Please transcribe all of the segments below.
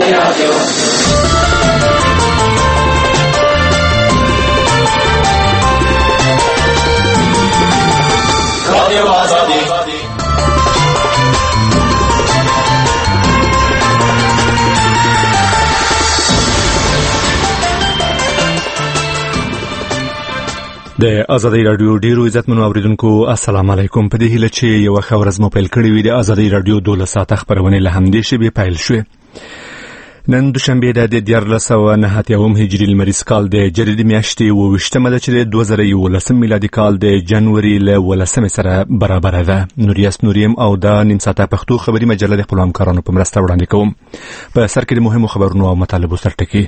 د ازادي رادیو ډیرو عزتمنو اوریدونکو السلام علیکم. په دې هیله چې یو خبر از مو پیل کړی وي د ازادي رادیو 12 ساعت خبرونه له همدې شی پیل شوه. نن دوشنبه د 1409 هجری لمریز کال د جریدې میاشتې 28مه ده چې د 2011 میلادي کال د جنوري له 18 سره برابر ده. نوریاس نوریم او د نیم ساعته پښتو خبري مجله د خپل همکارانو په مرسته وړاندې کوم. په سر کې د مهمو خبرونو او مطالبو سرټکی.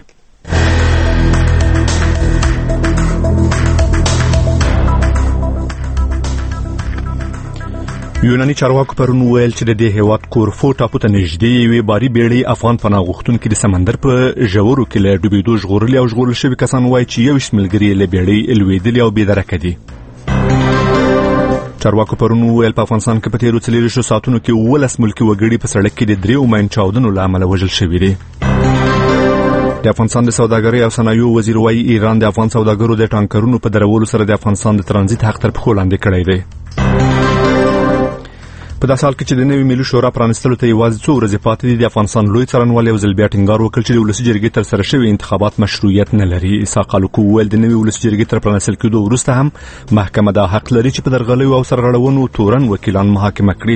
یوناني چارواکو پرون ویل چې د دې هیواد کورفو ټاپو ته نږدې وي باري بیړۍ افغان پناه غوښتونکي د سمندر په ژورو کې له ډوبېدو ژغورلي او ژغورل شوي کسان وایي چې 21 ملګري له بیړۍ لوېدلي او بېدرکه دي. چارواکو پرون ویل په افغانستان کې په تیرو 24 ساعتونو کې 19 ملکي وګړي په سړک کې د 3 ماین چاودنو له امله وژل شوي دي. د افغانستان د سوداګرۍ او صنایعو وزیر وايي ایران د افغان سوداګرو د ټانکرونو په درولو سره د افغانستان د ترانزیت حق تر پښو لاندې کړی دی. په داسې حال کې چې د نوي ملي شورا پرانستلو ته یوازې څو ورځې پاتې دي، د افغانستان لوی څارنوال یو ځل بیا ټینګار وکړ چې د ولسي جرګې تر سره شوي انتخابات مشروعیت نه لري. اسحاق الوکو وویل د نوي ولسي جرګې تر پرانستل کېدو وروسته هم محکمه دا حق لري چې په درغلیو او سرغړونو تورن وکیلان محاکمه کړي.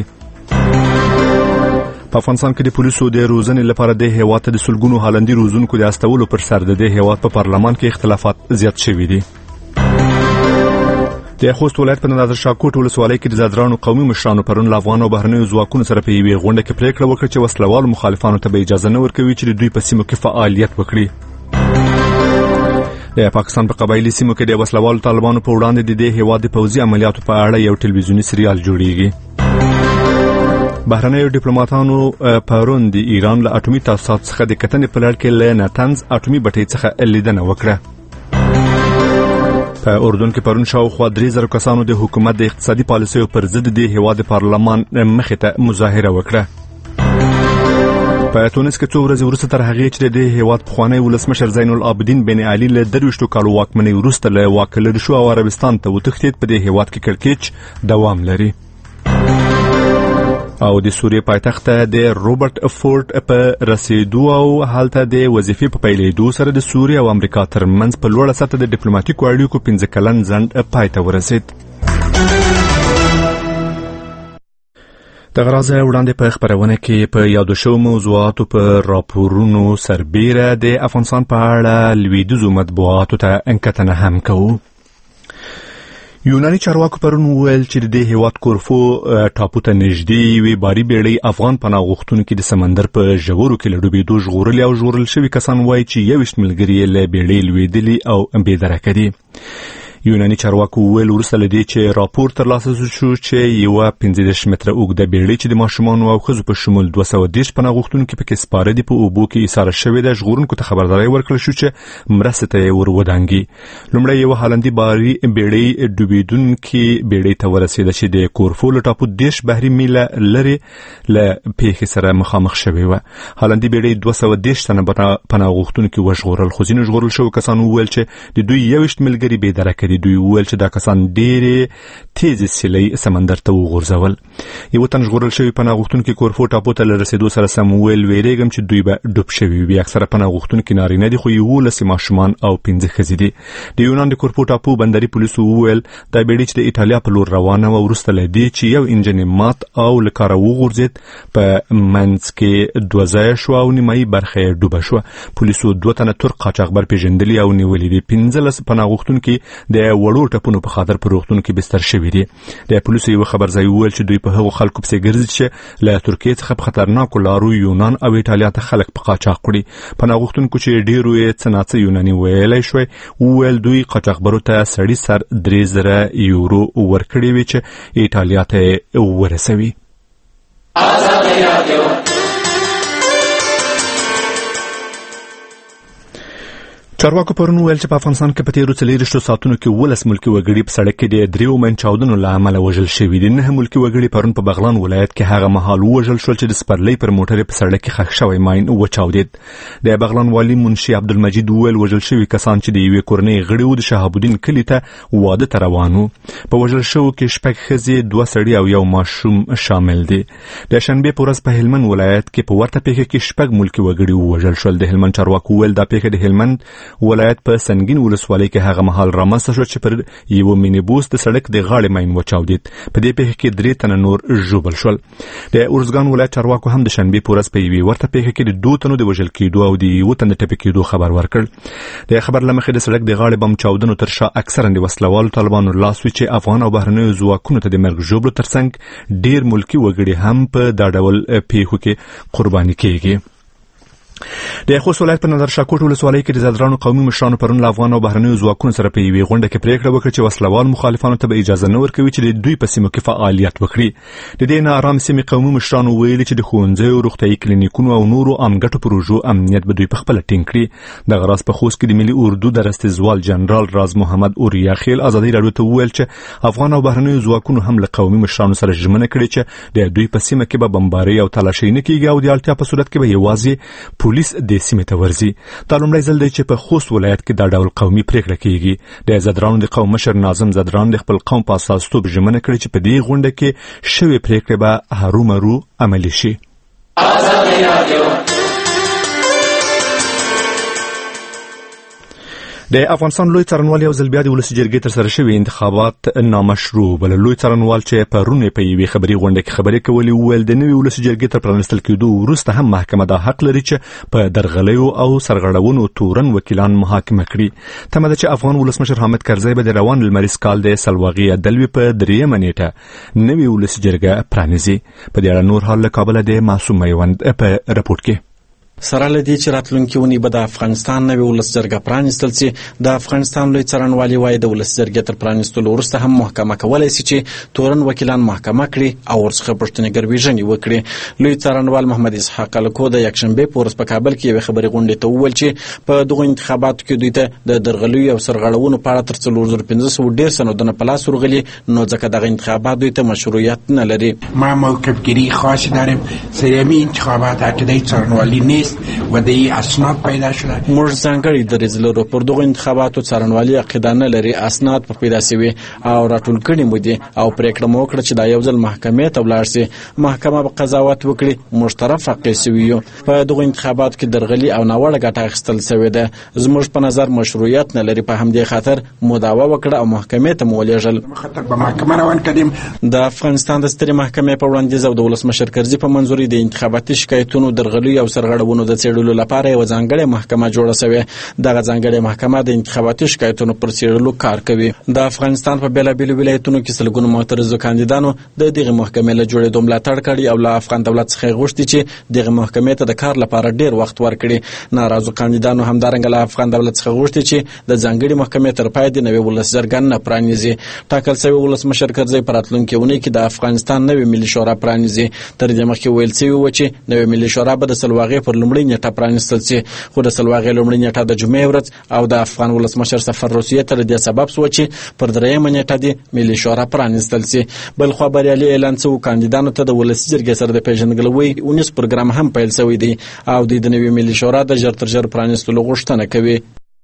په افغانستان کې د پولیسو د روزنې لپاره د هیواد ته د سلګونو هالندي روزونکو د استولو پر سر د هیواد په پارلمان کې اختلافات زیات شوي دي. د خوست ولایت په نادر شاه کوټ ولسوالۍ کې د زادرانو قومي مشرانو پرون له افغان او بهرنیو ځواکونو سره په یوې غونډه کې پریکړه وکړه چې وسلوال مخالفانو ته به اجازه نه ورکوي چې د دوی په سیمو کې فعالیت وکړي. د پاکستان په قبایلی سیمو کې د وسلوالو طالبانو په وړاندې د دې هیواد د پوځي عملیاتو په اړه یو ټلویزیونی سریال جوړیږي. بهرنیو ډیپلوماټانو پرون د ایران له اټومي تاسیسات څخه د کتنې په لړ کې له نتنز اټومي بټۍ څخه لیدنه وکړه. په اردن کې پرون شاوخوا 3000 کسانو د حکومت د اقتصادي پالیسیو پر ضد د هیواد پارلمان مخې ته مظاهره وکړه. په تونس کې څو ورځې وروسته تر هغې چې د هیواد پخوانی ولسمشر زین العابدین بن علي له 23 کالو واکمنۍ وروسته له واک لرې شو او عربستان ته وتښتېد، په دې هیواد کې کړکېچ دوام لري. او د سوریې پایتخت د روبرت فورد په رسیدو او حالت د وظیفې په پیلېدو سره د سوریې او امریکا ترمنځ په لوړه سطح د ډیپلوماټیکو اړیکو 15 کلن ځنډ پای ته ورسید. دغه راز وړاندې په خبرونه کې په یادو شوو موضوعاتو په راپورونو سربیره د افغانستان په اړه لویدیځو مطبوعاتو ته انکتنه هم کوو. یوناني چارواکو پرون ویل چې د هیواد کورفو ټاپو ته نږدې وي باري بیړۍ افغان پناه غوښتونکي د سمندر په ژورو کې له ډوبېدو ژغورلي او ژغورل شوي کسان وایي چې 21 ملګري له بیړۍ لوېدلي او بېدرکه دي. یوناني چارواکو ویل وروسته له دې چې راپور ترلاسه شو چې یوه 15 متره اوږده بیړۍ چې د ماشومانو او ښځو په شمول 230 پناه غوښتونکي پکې سپاره دي په اوبو کې ایساره شوې ده. ژغورونکو ته خبرداری ورکړل شو چې مرستې ته یې ور ودانګي. لومړی یوه هالندي باري بیړۍ ډوبېدونکې بیړۍ ته ورسېده چې د کورفو له ټاپو 10 بحري میله لرې له پیښې سره مخامخ شوې وه. هالندي بیړۍ 230 تنه پناه غوښتونکي وژغورل، خو ځینو ژغورل شوو کسانو وویل چې د دوی 21 ملګري بېدرکه دي. دوی وویل چې دا کسان ډېرې تیزې سیلۍ سمندر ته وغورځول. یو تن ژغورل شوي پناه غوښتونکي کورفو ټاپو ته له رسېدو سره سم ویل ویریږم چې دوی به ډوب شوي وي. اکثره پناه غوښتونکي نارینه دي، خو 11 ماشومان او 15 ښځې دي. د یونان د کورفو ټاپو بندري پولیسو وویل دا بیړۍ چې د ایټالیا په لور روانه وه وروسته له دې چې یو انجن مات او له کاره وغورځېد په منځ کې 2 ځایه شوه او نیمایي برخه یې ډوبه شوه. پولیسو 2 تنه ترک قاچاقبر پیژندلي او نیولي دي. 15 پناه غوښتونکي د وړو ټپونو په خاطر په روغتون کې بستر شوي دي. د پولیسو یو خبرځای وویل چې دوی په هغو خلکو پسې ګرځي چې له ترکیې څخه په خطرناکو لارو یونان او ایټالیا ته خلک په قاچاق کړي. پناه غوښتونکو چې ډېرو یې څه ناڅه یوناني ویلی شوی وویل دوی قاچاقبرو ته سړي سر 3000 یورو ورکړي وي چې ایټالیا ته ورسوي. چارواکو پرون ویل چې په افغانستان کې په تیرو 24 ساعتونو کې 12 ملکی وګړي په سړک کې د دریو من چاودنو له امله وژل شوي دي. 9 ملکی وګړي پرون په بغلان ولایت کې هغه مهال وژل شول چې د سپرلۍ پر موټر په سړک کې ښخ شوی ماین وچاودید. د بغلان والی منشي عبدالمجید ویل وژل شوي کسان چې د یوې کورنۍ غړي وو د شهاب الدین کلي ته واده ته روان وو. په وژل شوو کې 6 ښځې 2 سړي او یو ماشوم شامل دي. د شنبه په ورځ په هلمند ولایت کې په ورته پیښه کې 6 ملکی وګړي وژل شول. د هلمند چارواکو ویل دا پیښه د هلمند ولایت په سنگین ولسوالۍ کې هغه مهال رامنځته شو چې پر یو مینیبوس د سړک د غاړې ماین وچاودید. په دې پیښه کې 3 تنه نور ژوبل شول. د ارزګان ولایت چارواکو هم د شنبه په ورځ په یوې ورته پیښه کې د 2 تنو د وژل کېدو او د 1 تن د ټپي کېدو خبر ورکړ. د خبر لمخې د سړک د غاړې بم چاودنو تر شا اکثرا د وسلوالو طالبانو لاس وی چې افغان او بهرنیو ځواکونو ته د مرګ ژوبلو ترڅنګ ډیر ملکی وګړي هم په دا ډول پیښو کې قرباني کیږي. د خوست ولایت په نظر شاکوټ ولسوالۍ کې د زدرانو قومي مشرانو پرون له افغان او بهرنیو ځواکونو سره په یوې غونډه کې پریکړه وکړه چې وسلوال مخالفانو ته به اجازه نه ورکوي چې د دوی په سیمو کې فعالیت وکړي. د دې ناارام سیمې قومي مشرانو ویلي چې د ښوونځیو، روغتیايي کلینیکونو او نورو عامګټو پروژو امنیت به دوی په خپل ټینګ کړي. د غراس په خوست کې د ملي اردو د رستزوال جنرال راز محمد اوریا خیل ازادي راډیو ته وویل چې افغان او بهرنیو ځواکونو هم له قومي مشرانو سره ژمنه کړې چې د دوی په سیمه کې به بمباري او تلاشي نه کیږي او د اړتیا په صورت کې به یوازې پولیس د سیمې ته ورځي. دا لومړی ځل دی چې په خوست ولایت کې دا ډول قومي پریکړه کیږي. د زدرانو د قوم مشر ناظم زدران د خپل قوم په اساس توب ژمنه کړې چې په دې غونډه کې شوې پریکړه به هرومرو عملي شي. د افغانستان لوی څارنوال یو ځل بیا د ولسي جرګې تر سره شوي انتخابات نامشروع بل. لوی څارنوال چې پرون په یوې خبري غونډه کې خبرې کولې وویل د نوي ولسي جرګې تر پرانستل کېدو وروسته هم محکمه دا حق لري چې په درغلیو او سرغړونو تورن وکیلان محاکمه کړي. تمه ده چې افغان ولسمشر حامد کرزی به د روان لمریز کال د سلواغي دلوي په 3 نیټه نوي ولسي جرګه پرانیزي. په دې اړه نور حال له کابل د معصوم میوند په رپورټ کې. سره لدی چې راتلونکي ونی به د افغانستان نوې ولس جرګه پرانیستل سي. د افغانستان لوی څارنوالي وایي د ولس جرګې تر پرانیستلو وروسته هم محکمه کولای سي چې تورن وکیلان محکمه کړي او ورڅخه پښتني ګرویژنې وکړي. لوی څارنوال محمد اسحاق الکو د یکشنبه په ورځ په کابل کې یو خبري غونډه ته وویل چې په دغه انتخاباتو کې دوی ته د درغلیو او سرغړونو په اړه تر 4500 ډیر سندونه په لاس ورغلي، نو ځکه دغه انتخابات دوی ته مشروعیت نه لري. ما موقفگیری خاصی داریم. سریمی انتخابات عقیده څارنوالي نیست و د اسناد پیدا شده. موږ ځانګړي دریځ لرو پر دغه انتخاباتو څارنوالي عقیده نه لري، اسناد په پیدا شوي او راټول کړي مو دي او پریکړه مو وکړه چې دا یو ځل محکمې ته ولاړ شي، محکمه به قضاوت وکړي. موږ طرف حق شوی یو په دغه انتخاباتو کې درغلي او ناوړه ګټه اخیستل شوې ده. زموږ په نظر مشروعیت نه لري، په همدې خاطر مو دعوا وکړه او محکمې ته مو ولېږل. خاطر به محکمه روان کړم. د افغانستان د سترې محکمې په وړاندیز او د ولسمشر کرزي په منځوري د انتخاباتي شکایتونو درغلي او سرغړونو د څېړلو لپاره یو ځانګړې محکمه جوړه شوې. دغه ځانګړې محکمه د انتخاباتي شکایتونو پر څېړلو کار کوي. د افغانستان په بیلابیلو ولایتونو کې سلګونو معترضو کاندیدانو د دغه محکمې له جوړېدو ملاتړ کړی او له افغان دولت څخه غوښتي چې دغه محکمې ته د کار لپاره ډیر وخت ورکړي. ناراضو کاندیدانو همدارنګه له افغان دولت څخه غوښتي چې د ځانګړې محکمې تر پای د نوې ولس جرګه نه پرانیزي. ټاکل شوی ولسمشر کرزی په راتلونکي اونۍ کې د افغانستان نوې ملي شورا پرانیزي. تر دې مخکې ویل شوی و چې نوې ملي شورا به د سلواغې پر لومړۍ نیټه پرانیستل شي، خو د سلواغې لومړۍ نیټه د جمعې ورځ او د افغان ولسمشر سفر روسیې ته د سبب شو چې پر 3 نیټه د ملي شورا پرانیستل شي. بل خو بریالي اعلان شو کاندیدانو ته د ولسي جرګې سره د پیژندګلوۍ 19 پروګرام هم پیل شوی دی او د نوې ملي شورا د ژر تر ژره پرانیستلو غوښتنه کوي.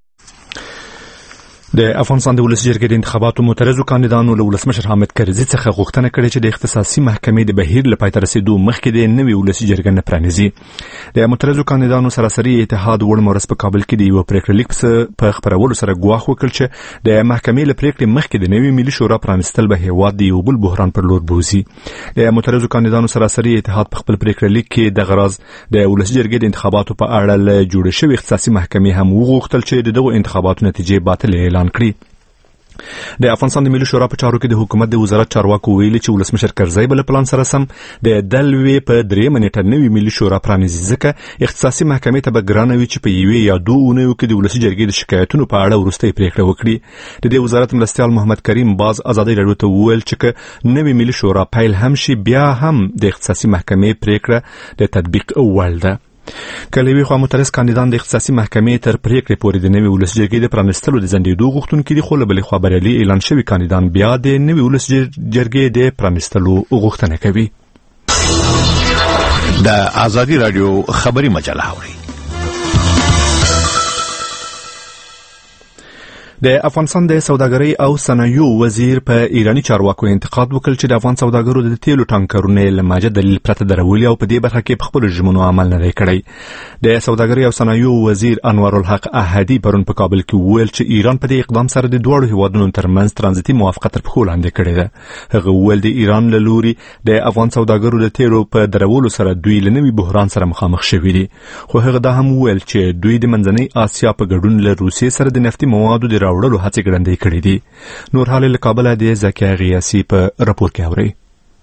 د افغانستان د ولسي جرګې د انتخاباتو معترضو کاندیدانو له ولسمشر حامد کرزي څخه غوښتنه کړې چې د اختصاصي محکمې د بهیر له پای ته رسیدو مخکې د نوې ولسي جرګې نه پرانیزي. د معترضو کاندیدانو سراسري اتحاد وړ مورس په کابل کې د یو پریکړه لیک په خبرولو سره ګواښ وکړ چې د محکمې له پریکړې مخکې د نوې ملي شورا پرانیستل به هیواد د یو بل بحران پر لور بوزي. د معترضو کاندیدانو سراسري اتحاد په خپل پریکړه لیک کې د غراز د ولسي جرګې د انتخاباتو په اړه له جوړ شوی اختصاصي محکمې هم وغوښتل چې دغه انتخاباتو نتیجې باطل اعلان کړي. د افغانستان د ملي شورا په چارو کې د حکومت د وزارت چارواکو ویلي چې ولسمشر کرزی بل پلان سره سم د دلوي په 3 نیټه نوې ملي شورا پرانیزي، ځکه اختصاصي محکمې ته به ګرانه وي چې په یوې یا 2 اونیو کې د ولسي جرګې د شکایتونو په اړه وروستۍ پریکړه وکړي. د دې وزارت مرستیال محمد کریم باز ازادي راډیو ته وویل چې نوې ملي شورا پیل هم شي بیا هم د اختصاصي محکمې پریکړه د تطبیق اول ده. کلوي خو مترس کاندیدان د اختصاصي محکمې تر پریکړې پورې د نوي ولس جرګې د پرانستلو د ځنډېدو غوښتونکي دي، خو له بلې خوا بریالي اعلان شوي کاندیدان بیا د نوي ولس جرګې د پرانستلو غوښتنه کوي. د آزادي رادیو خبري مجله اوري. د افغانستان د سوداګرۍ او صنایعو وزیر په ایرانی چارواکو انتقاد وکړ چې د افغان سوداګرو د تیلو ټانکرونو لماجه دلیل پرته درولي او په دې برخه کې په خپل ژمنو عمل نه کړی. د سوداګرۍ او صنایعو وزیر انور الحق احدی پرون په کابل کې وویل چې ایران په دې اقدام سره د دوه هیوادونو ترمنځ ترانزیتي موافقه تر پښو لاندې کړې ده. هغه وویل د ایران له لوري د افغان سوداګرو د تیلو په درولو سره دوی له نوي بحران سره مخامخ شوي دي، خو هغه دا هم وویل چې دوی د منځنۍ آسیا په ګډون له روسیې سره د نفتي موادو د راوړلو هڅې ګړندۍ کړې دي. نور حال له کابل د زکیه غیاسی په راپور کې اوري.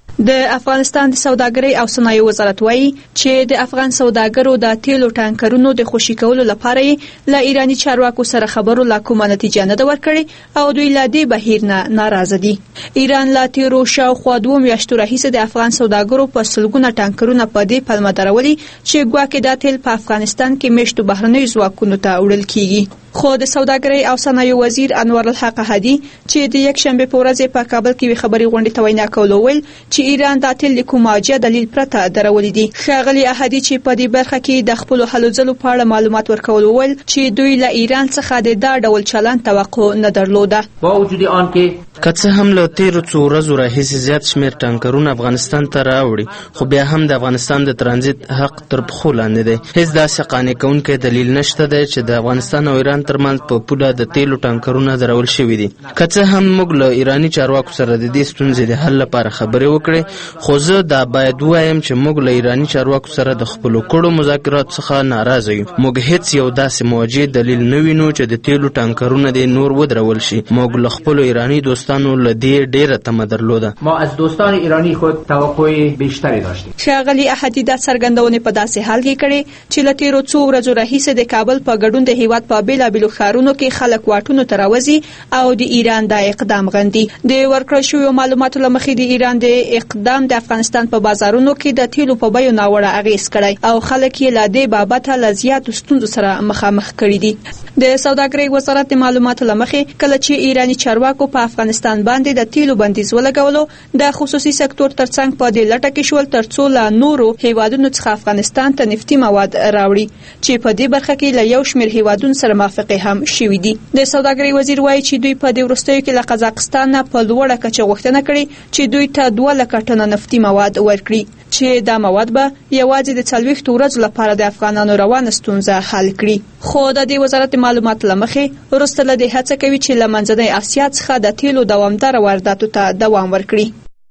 د افغانستان د سوداګرۍ او صنایع وزارت وایي چې د افغان سوداګرو د تیلو ټانکرونو د خوشي کولو لپاره له ایرانی چارواکو سره خبرو لا کومه نتیجه نه ده ورکړې او دوی لا دې بهیر نه ناراضه دي. ایران لا تیرو شاوخوا 2 میاشتو راهیسې د افغان سوداګرو په سلګونه ټانکرونه په دې پلمه درولي چې ګواکې دا تیل په افغانستان کې میشتو بهرنیو ځواکونو ته وړل کیږي. خو د سوداګرۍ او صنایع وزیر انور الحق احدی چې د یک شنبه په ورځ په کابل کې خبري غونډې ته وینا کوله ویل چې ایران د تیل کوماجه دلیل پرته درولې دي. ښاغلي احدی چې په دې برخه کې د خپل هلو ځلو په اړه معلومات ورکول ویل چې دوی له ایران څخه د دا ډول چلند توقع نه درلوده. با وجود آن که کڅه هم له تیرو څو ورځو راهیسې زیات شمېر ټانکرونه افغانستان ته راوړي، خو بیا هم د افغانستان د ترانزیت حق تر پښو لاندې دی. هیڅ داسې قانع کوونکی دلیل نشته دی چې د افغانستان او ایران ترمنځ په پوله د تیلو ټانکرونه درول شوي دي. کڅه هم موږ له ایرانی چارواکو سره د دې ستونزې د حل لپاره خبرې وکړې، خو زه دا باید ووایم چې موږ له ایرانی چارواکو سره د خپلو کړو مذاکرات څخه ناراضه یو. موږ هیڅ یو داسې موجه دلیل نه وینو چې د تیلو ټانکرونه د نور ودرول شي. موږ له خپلو ایرانی دوستانو له دې ډیره تمه درلوده. ما از دوستان ایرانی خود توقع بیشتری داشتیم. ښاغلي احدی دا څرګندونه په داسې حال کې کړې چې له تیرو څو ورځو راهیسې د کابل په ګډون د هیواد په بیلابیلو ښارونو کې خلک واټونو ته راوځي او د ایران د اقدام غندي. د ورکړل شویو معلوماتو له مخې د ایران د اقدام د افغانستان په بازارونو کې د تیلو په بیو ناوړه اغیز کړی او خلک یې له دې بابته له زیاتو ستونزو سره مخامخ کړي دي. د سوداګرۍ وزارت د معلوماتو له مخې کله چې ایرانی چارواکو په افغانستان باندې د تیلو بندیز ولګولو د خصوصي سکتور ترڅنګ په دې لټه کې شول ترڅو له نورو هیوادونو څخه افغانستان ته نفتي مواد راوړي چې په دې برخه کې له یو شمېر هیوادونو سره موافقه هم شوې دي. د سوداګرۍ وزیر وایي چې دوی په دې وروستیو کې له قزاقستان نه په لوړه کچه غوښتنه کړې چې دوی ته 2 لک ټنه نفتي مواد ورکړي چې دا مواد به یوازې د 40 ورځو لپاره د افغانانو روانه ستونزه حل کړي. خو د دې وزارت معلومات لمخې وروسته له دې هڅه کوي چې له منځنۍ آسیا څخه د تیلو دوامداره وارداتو ته دوام ورکړي.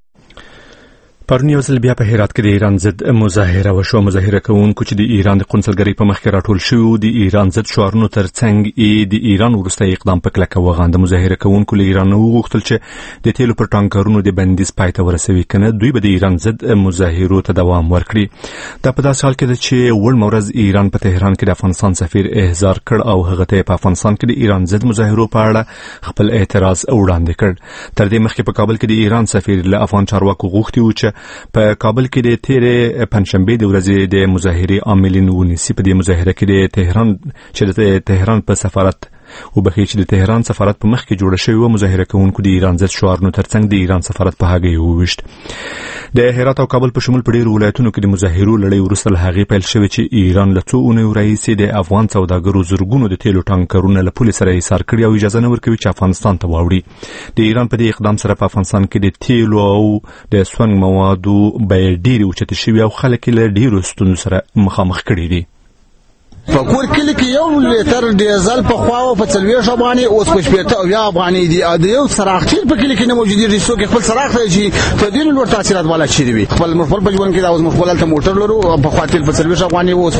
پرون یو ځل بیا په هرات کې د ایران ضد مظاهره وشوه. مظاهره کوونکو چې د ایران د قونسلګرۍ په مخ کې راټول شوي د ایران ضد شعارونو ترڅنګ د ایران وروستی اقدام په کلکه وغانده. مظاهره کوونکو له ایران وغوښتل چې د تیلو پر ټانکرونو د بندیز پای ته ورسوي، کنه دوی به د ایران ضد مظاهرو ته دوام ورکړي. دا په داسې حال کې ده چې وړ ورځ ایران په تهران کې د افغانستان سفیر احضار کړ او هغه ته په افغانستان کې د ایران ضد مظاهرو په اړه خپل اعتراض وړاندې کړ. تر دې مخکې په کابل کې د ایران سفیر له افغان چارواکو غوښتي و چې په کابل کې د تیرې پنځشنبه د ورځې د مظاهرې عاملین ونیسي. په دې مظاهره کې د تهران په سفارت وبخښي چې د تهران سفارت په مخ کې جوړه شوې و. مظاهره کوونکو د ایران ضد شعارونو ترڅنګ د ایران سفارت په هغه وویشت. د هرات او کابل په شمول په ډیرو ولایتونو کې د مظاهرو لړۍ وروسته له هغې پیل شوې چې ایران له څو اونیو راهیسې د افغان سوداګرو زرګونو د تیلو ټانکرونه له پولې سره ایثار کړي او اجازه نه ورکوي چې افغانستان ته واوړي. د ایران په دې اقدام سره په افغانستان کې د تیلو او د سونګ موادو بیې ډېرې اوچتې شوې او خلک له ډیرو ستونزو سره مخامخ کړي دي. په کور کلی کې یو لیټر ډیزل په خواو په 40 افغاني اوس په 80 افغاني دي. د یو سراغچیل په کلی کې نه موجودي رسو کې خپل سراغ دی چې په دې لور تاثیرات والا چي دی. خپل مرفل په ژوند کې دا اوس مخبل ته موټر لرو په خاطر په 40 افغاني اوس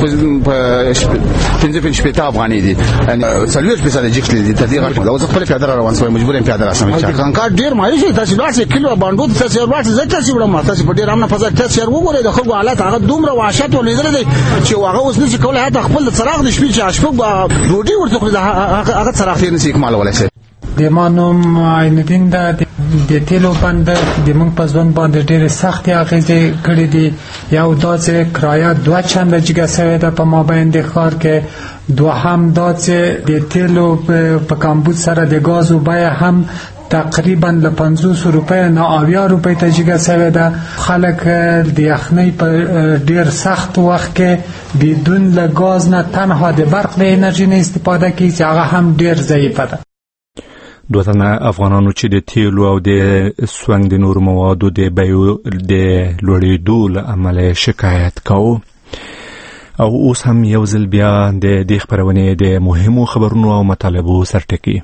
په 50 افغاني دي. یعنی 40 پیسې د جکل دي ته دی غوښتل دا اوس خپل پیاده روان سوی مجبور یم پیاده راسم چې څنګه ډیر مایي شي تاسو لاسه کیلو باندې تاسو ورته زته چې وړم تاسو په ډیر امنه فضا تاسو وګورئ د خلکو حالات هغه دومره وحشت ولیدل دي چې هغه اوس نشي کولای حتی خپل سراغ د شپې شپږ روډي ورته هغه سراغ یې نشي کمال ولا شي. د مانوم عین دین د د تیلو بند د موږ په ځوان باندې ډېرې سختې اغېزې کړې دي. یو دا چې کرایه 2 چنده جګه شوې ده په مابین د ښار کې، دوهم دا چې د تیلو په کمبود سره د ګازو بیه هم تقریبا له 500 روپۍ نه 80 روپۍ ته جګه شوې ده. خلک د یخنۍ په ډېر سخت وخت کې بدون له ګاز نه تنها د برق د انرژي نه استفاده کوي چې هغه هم ډېر ضعیفه ده. دوه تنه افغانانو چې د تیلو او د سونګ د نورو موادو د بیو د لوړېدو له امله شکایت کاوه. او اوس هم یو ځل بیا د دې خبرونې د مهمو خبرونو او مطالبو سرټکی.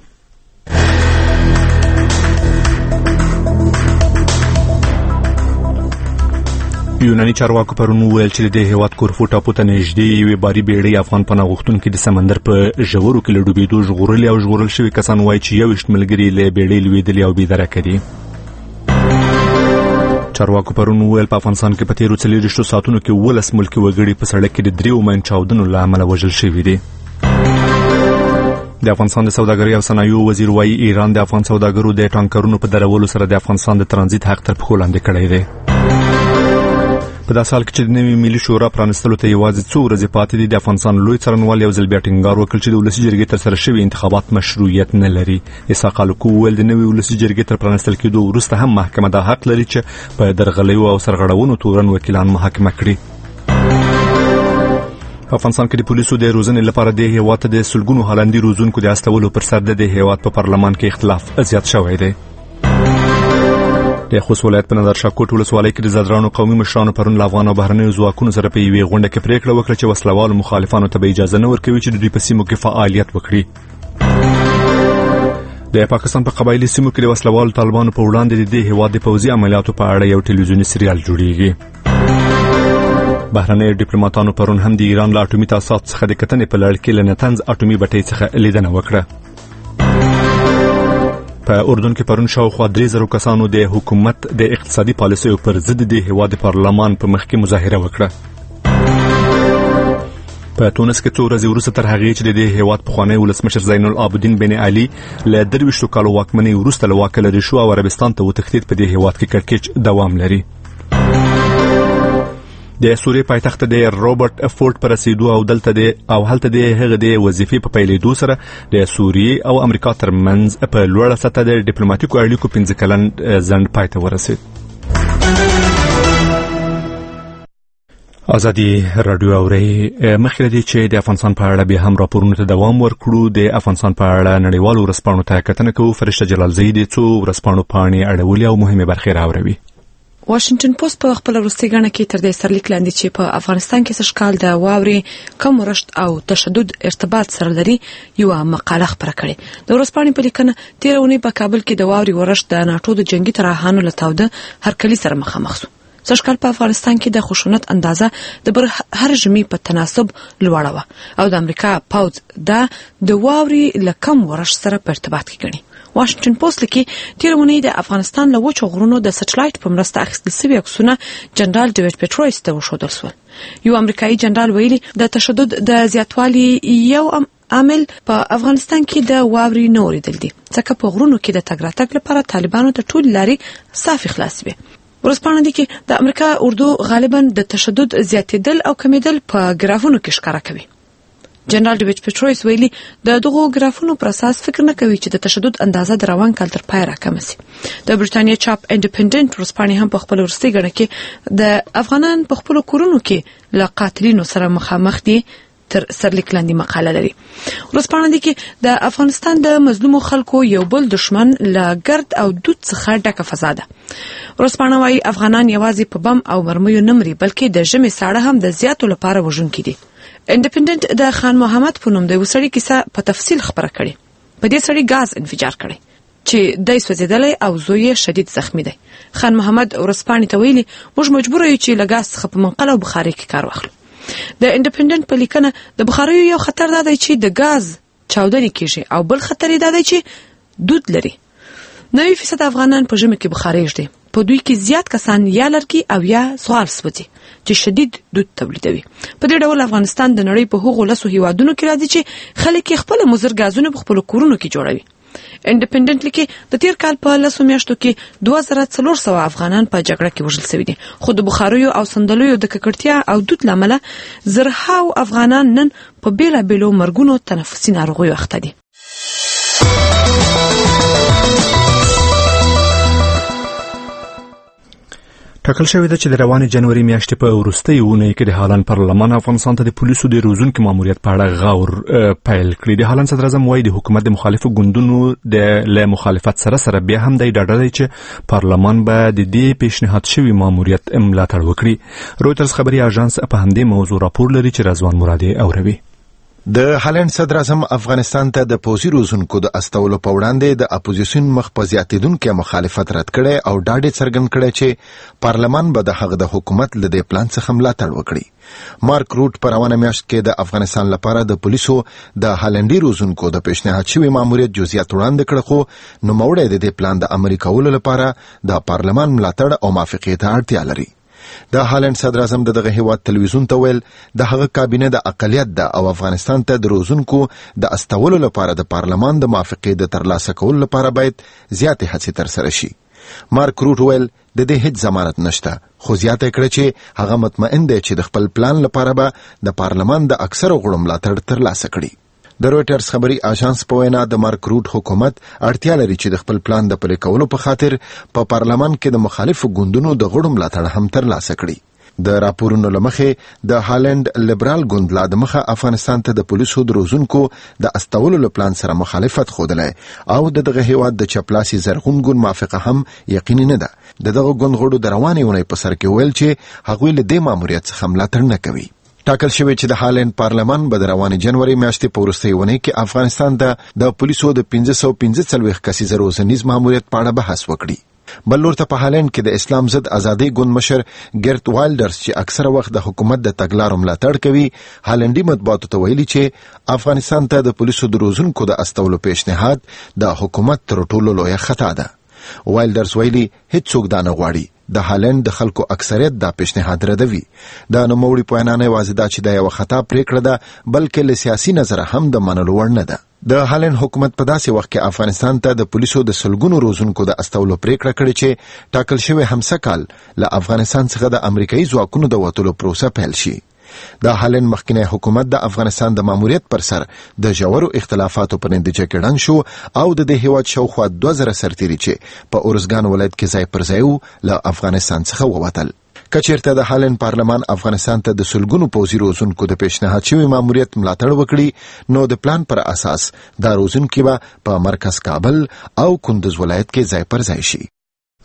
یوناني چارواکو پرون ویل چې د هیواد کورفو ټاپو ته نږدې یوې باري بیړۍ افغان پناه غوښتونکي د سمندر په ژورو کې له ډوبېدو ژغورلي او ژغورل شوي کسان وایي چې 21 ملګري له بیړۍ لوېدلي او بېدرکه دي. چارواکو پرون ویل په افغانستان کې په تیرو 24 ساعتونو کې 12 ملکي وګړي په سړک کې د 3 مین چاودنو له امله وژل شوي دي. د افغانستان د سوداګرۍ او صنایعو وزیر وایي ایران د افغان سوداګرو د ټانکرونو په درولو سره د افغانستان د ترانزیت حق تر پښو لاندې کړی دی. په داسې حال کې چې د نوي ملي شورا پرانستلو ته یوازې 2 ورځې پاتې دي، د افغانستان لوی څارنوال یو ځل بیا ټینګار وکړ چې د ولسي جرګې ترسره شوي انتخابات مشروعیت نه لري. اسحاق الکو وویل د نوي ولسي جرګې تر پرانستل کېدو وروسته هم محکمه دا حق لري چې په درغلیو او سرغړونو تورن وکیلان محاکمه کړي. په افغانستان کې د پولیسو د روزنې لپاره د هیواد د سلګونو هالندي روزونکو د استولو پر سر د هیواد په پارلمان کې اختلاف زیات شوی دی. د خوست ولایت په نظر شاه کوټ ولسوالۍ کې د زدرانو قومي مشرانو پرون له افغان او بهرنیو ځواکونو سره په یوې غونډه کې پریکړه وکړه چې وسلوالو مخالفانو ته به اجازه نه ورکوي چې د دوی په سیمو کې فعالیت وکړي. د پاکستان په قبایلي سیمو کې د وسلوالو طالبانو په وړاندې د دې هیواد د پوځي عملیاتو په اړه یو ټلویزیوني سریال جوړیږي. بهرنیو ډیپلوماټانو پرون هم د ایران له اټومي تاسیسات څخه د کتنې په لړ کې له نتنز اټومي بټۍ څخه لیدنه وکړه. په اردن کې پرون شاوخوا 3000 کسانو د حکومت د اقتصادي پالیسیو پر ضد د هیواد پارلمان په مخ کې مظاهره وکړه. په تونس کې 2 ورځې وروسته تر هغې چې د هیواد پخوانی ولسمشر زین العابدین بن علي له 23 کالو واکمنۍ وروسته له واکه لرې شو او عربستان ته وتښتېد، په دې هیواد کې کړکېچ دوام لري. د سوریې پایتخت د روبرټ فورد پر رسیدو او هلته د هغه د وظیفې په پیلېدو سره د سوریې او امریکا ترمنځ په لوړه سطحه د ډیپلوماټیکو اړیکو 15 کلن ځنډ پای ته ورسید. ازادي رادیو اوري مخکې دې چې د افغانستان په اړه به هم راپورونه ته دوام ورکړو. د افغانستان په اړه نړیوالو ورځپاڼو ته کتنه کوو. فرشته جلال زیدی څو ورځپاڼو پاڼې اړولې او مهمه برخې راوړي. واشنگټن پوسټ په خپل وروستي غاڼه کې تر دې سرلیک لاندې چې په افغانستان کې سشکال د واوري کم رشد او تشدد ارتباط سره لري یو مقاله خبره کړې. د ورځپاڼې په لیکنه تیرونی په کابل کې د واوري ورشد د ناټو د جنگي ترهانو لتاوده هرکلی سره مخامخ شو. سشکال په افغانستان کې د خشونت اندازه د بر هر جمعي په تناسب لوړه و او د امریکا پاوز د واوري لکم ورشد سره په ارتباط کې ګڼي. واشنگټن پوسټ لیکي تیرونی د افغانستان له وچو غرونو د سټلایټ په مرسته اخیستل شوی عکسونه جنرال ډیوډ پیټرویس ته وښودل شول. یو امریکایي جنرال ویلي د تشدد د زیاتوالي یو عامل په افغانستان کې د واوري نه اوریدل دي، ځکه په غرونو کې د تګ راتګ لپاره طالبانو ته ټول لارې صافي خلاص وي. ورځپاڼه دي کې د امریکا اردو غالبا د تشدد زیاتېدل او کمیدل په ګرافونو کې ښکارا کوي. جنرال ډیوډ پیټرویس ویلي د دغو ګرافونو پر اساس فکر نه کوي چې د تشدد اندازه د روان کال تر پای راکمه شي. د برټانیې چاپ انډیپندنت ورځپاڼې هم په خپل ورستي غړ کې د افغانان په خپل کورونو کې له قاتلینو سره مخامخ دي تر سرلیک لاندې مقاله لري. ورځپاڼه دي کې د افغانستان د مظلومو خلکو یو بل دشمن له ګرد او دود څخه ډکه فضا ده. ورځپاڼه وايي افغانان یوازې په بم او مرمیو نه مري، بلکې د ژمي ساړه هم د زیاتو لپاره وژونکي دي. انډیپندنت د خان محمد په نوم د وسړي کیسه په تفصیل خبره کړي. په دې سړي غاز انفجار کړي چې دای سوځیدلی او زوی شدید زخمی دی. خان محمد ورځپاڼې ته ویلي موږ مجبور یو چې له غاز څخه په منقل او بخاري کې کار واخلو. د انډیپندنت په لیکنه د بخاري یو خطر دا دی چې د غاز چاودنې کیږي او بل خطر دا دی چې دود لري. 90% افغانان په ژمي کې بخاري ژدي. په دوی کې زیات کسان یا لرګي او یا سوال سوځي چې شدید دود تولیدوي. په دې ډول افغانستان د نړۍ په هغو لسو هیوادونو کې راځي چې خلک خپل مضر غازونه په خپل کورونو کې جوړوي. انډیپندنت لیکي د تیر کال په 10 میاشتو کې 2400 افغانان په جګړه کې وژل شوي دي، خو د بخاریو او صندلیو د ککړتیا او دود لامل زرهاو افغانان نن په بیلابیلو مرګونو تنفسي ناروغیو اخته دي. ټاکل شوې ده چې د روانې جنوري میاشتې په وروستۍ اونۍ کې د هالند پارلمان افغانستان ته د پولیسو د روزونکو ماموریت په اړه غور پیل کړی. د هالند صدر اعظم وايي د حکومت د مخالفو ګوندونو د مخالفت سره بیا هم د ډاډه دی چې پارلمان به د دې پیشنهاد شوی ماموریت ملاتړ وکړي. رویټرز خبري اژانس په همدې موضوع راپور لري چې رضوان مرادي اوروي. د هالند صدر اعظم افغانستان ته د پوځي روزونکو د استولو په وړاندې د اپوزیشن مخ په زیاتیدونکو مخالفت رد کړي او ډاډ څرګند کړي چې پارلمان به د هغه د حکومت له دې پلان څخه ملاتړ وکړي. مارک روټ په روانه میاشت کې د افغانستان لپاره د پولیسو د هالندي روزونکو د پیشنهاد شوی ماموریت جزئیات وړاندې کړ، خو نوموړی د دې پلان د عملي کولو لپاره د پارلمان ملاتړ او موافقې ته اړتیا لري. د هالند صدر اعظم دغه هیواد تلویزیون ته ویل د هغه کابینه د اقلیت ده او افغانستان ته د روزونکو د استولو لپاره د پارلمان د موافقې د ترلاسه کولو لپاره باید زیاتې هڅې ترسره شي. مارک روټ ویل د دې هیڅ ضمانت نشته، خو زیاته کړه چې هغه مطمئن دی چې د خپل پلان لپاره به د پارلمان د اکثر غړو ملاتړ ترلاسه کړي. د رویټرز خبري اژانس په وینا د مارک روټ حکومت اړتیا لري چې د خپل پلان د پلي کولو په خاطر په پارلمان کې د مخالفو ګوندونو د غړو ملاتړ هم ترلاسه کړي. د راپورونو لمخې د هالند لیبرال ګوند لا د مخه افغانستان ته د پولیسو د روزونکو د استولو پلان سره مخالفت خوده او دغه هیواد د چپلاسي زرغون ګوند موافقه هم یقیني نه ده. دغه ګوند غړو د روانې اونۍ په سر کې ویل چې هغوی له دې ماموریت څخه ملاتړ نه کوي. ټاکل شوی چې د هالند پارلمان به د روانې جنوري میاشتې په وروستۍ اونۍ کې افغانستان ته د پولیسو د 545 کسیزه روزنیز ماموریت په اړه بحث وکړي. بل لور ته په هالند کې د اسلام ضد ازادي ګوند مشر ګرت وایلډرز چې اکثره وخت د حکومت د تګلارو ملاتړ کوي، هالندي مطبوعاتو ته ویلي چې افغانستان ته د پولیسو د روزونکو د استولو پیشنهاد د حکومت تر ټولو لوی خطا ده. وایلډرز ویلي هیڅوک دا نه غواړي. د هالند د خلکو اکثریت دا پیشنهاد ردوي. دا نوموړي په وینا نه یوازې دا چې دا یو خطا پریکړه ده، بلکې له سیاسي نظره هم د منلو وړ نه ده. د هالند حکومت په داسې وخت کې افغانستان ته د پولیسو د سلګونو روزونکو د استولو پریکړه کړې چې ټاکل شوی همسه کال له افغانستان څخه د امریکایي ځواکونو د وټولو پروسه پیل شي. د هالند مخکنی حکومت د افغانستان د ماموریت پر سر د ژورو اختلافاتو په نتیجه کې ړنګ شو او د دې هیواد شاوخوا 2000 سرتیري چې په اورزګان ولایت کې ځای پر ځای له افغانستان څخه ووتل. کچیرته د هالند پارلمان افغانستان ته د سلګونو پوځي روزونکو د پیشنهاد شوی ماموریت ملاتړ وکړي، نو د پلان پر اساس دا روزونکي به په مرکز کابل او کندوز ولایت کې ځای پر ځای شي.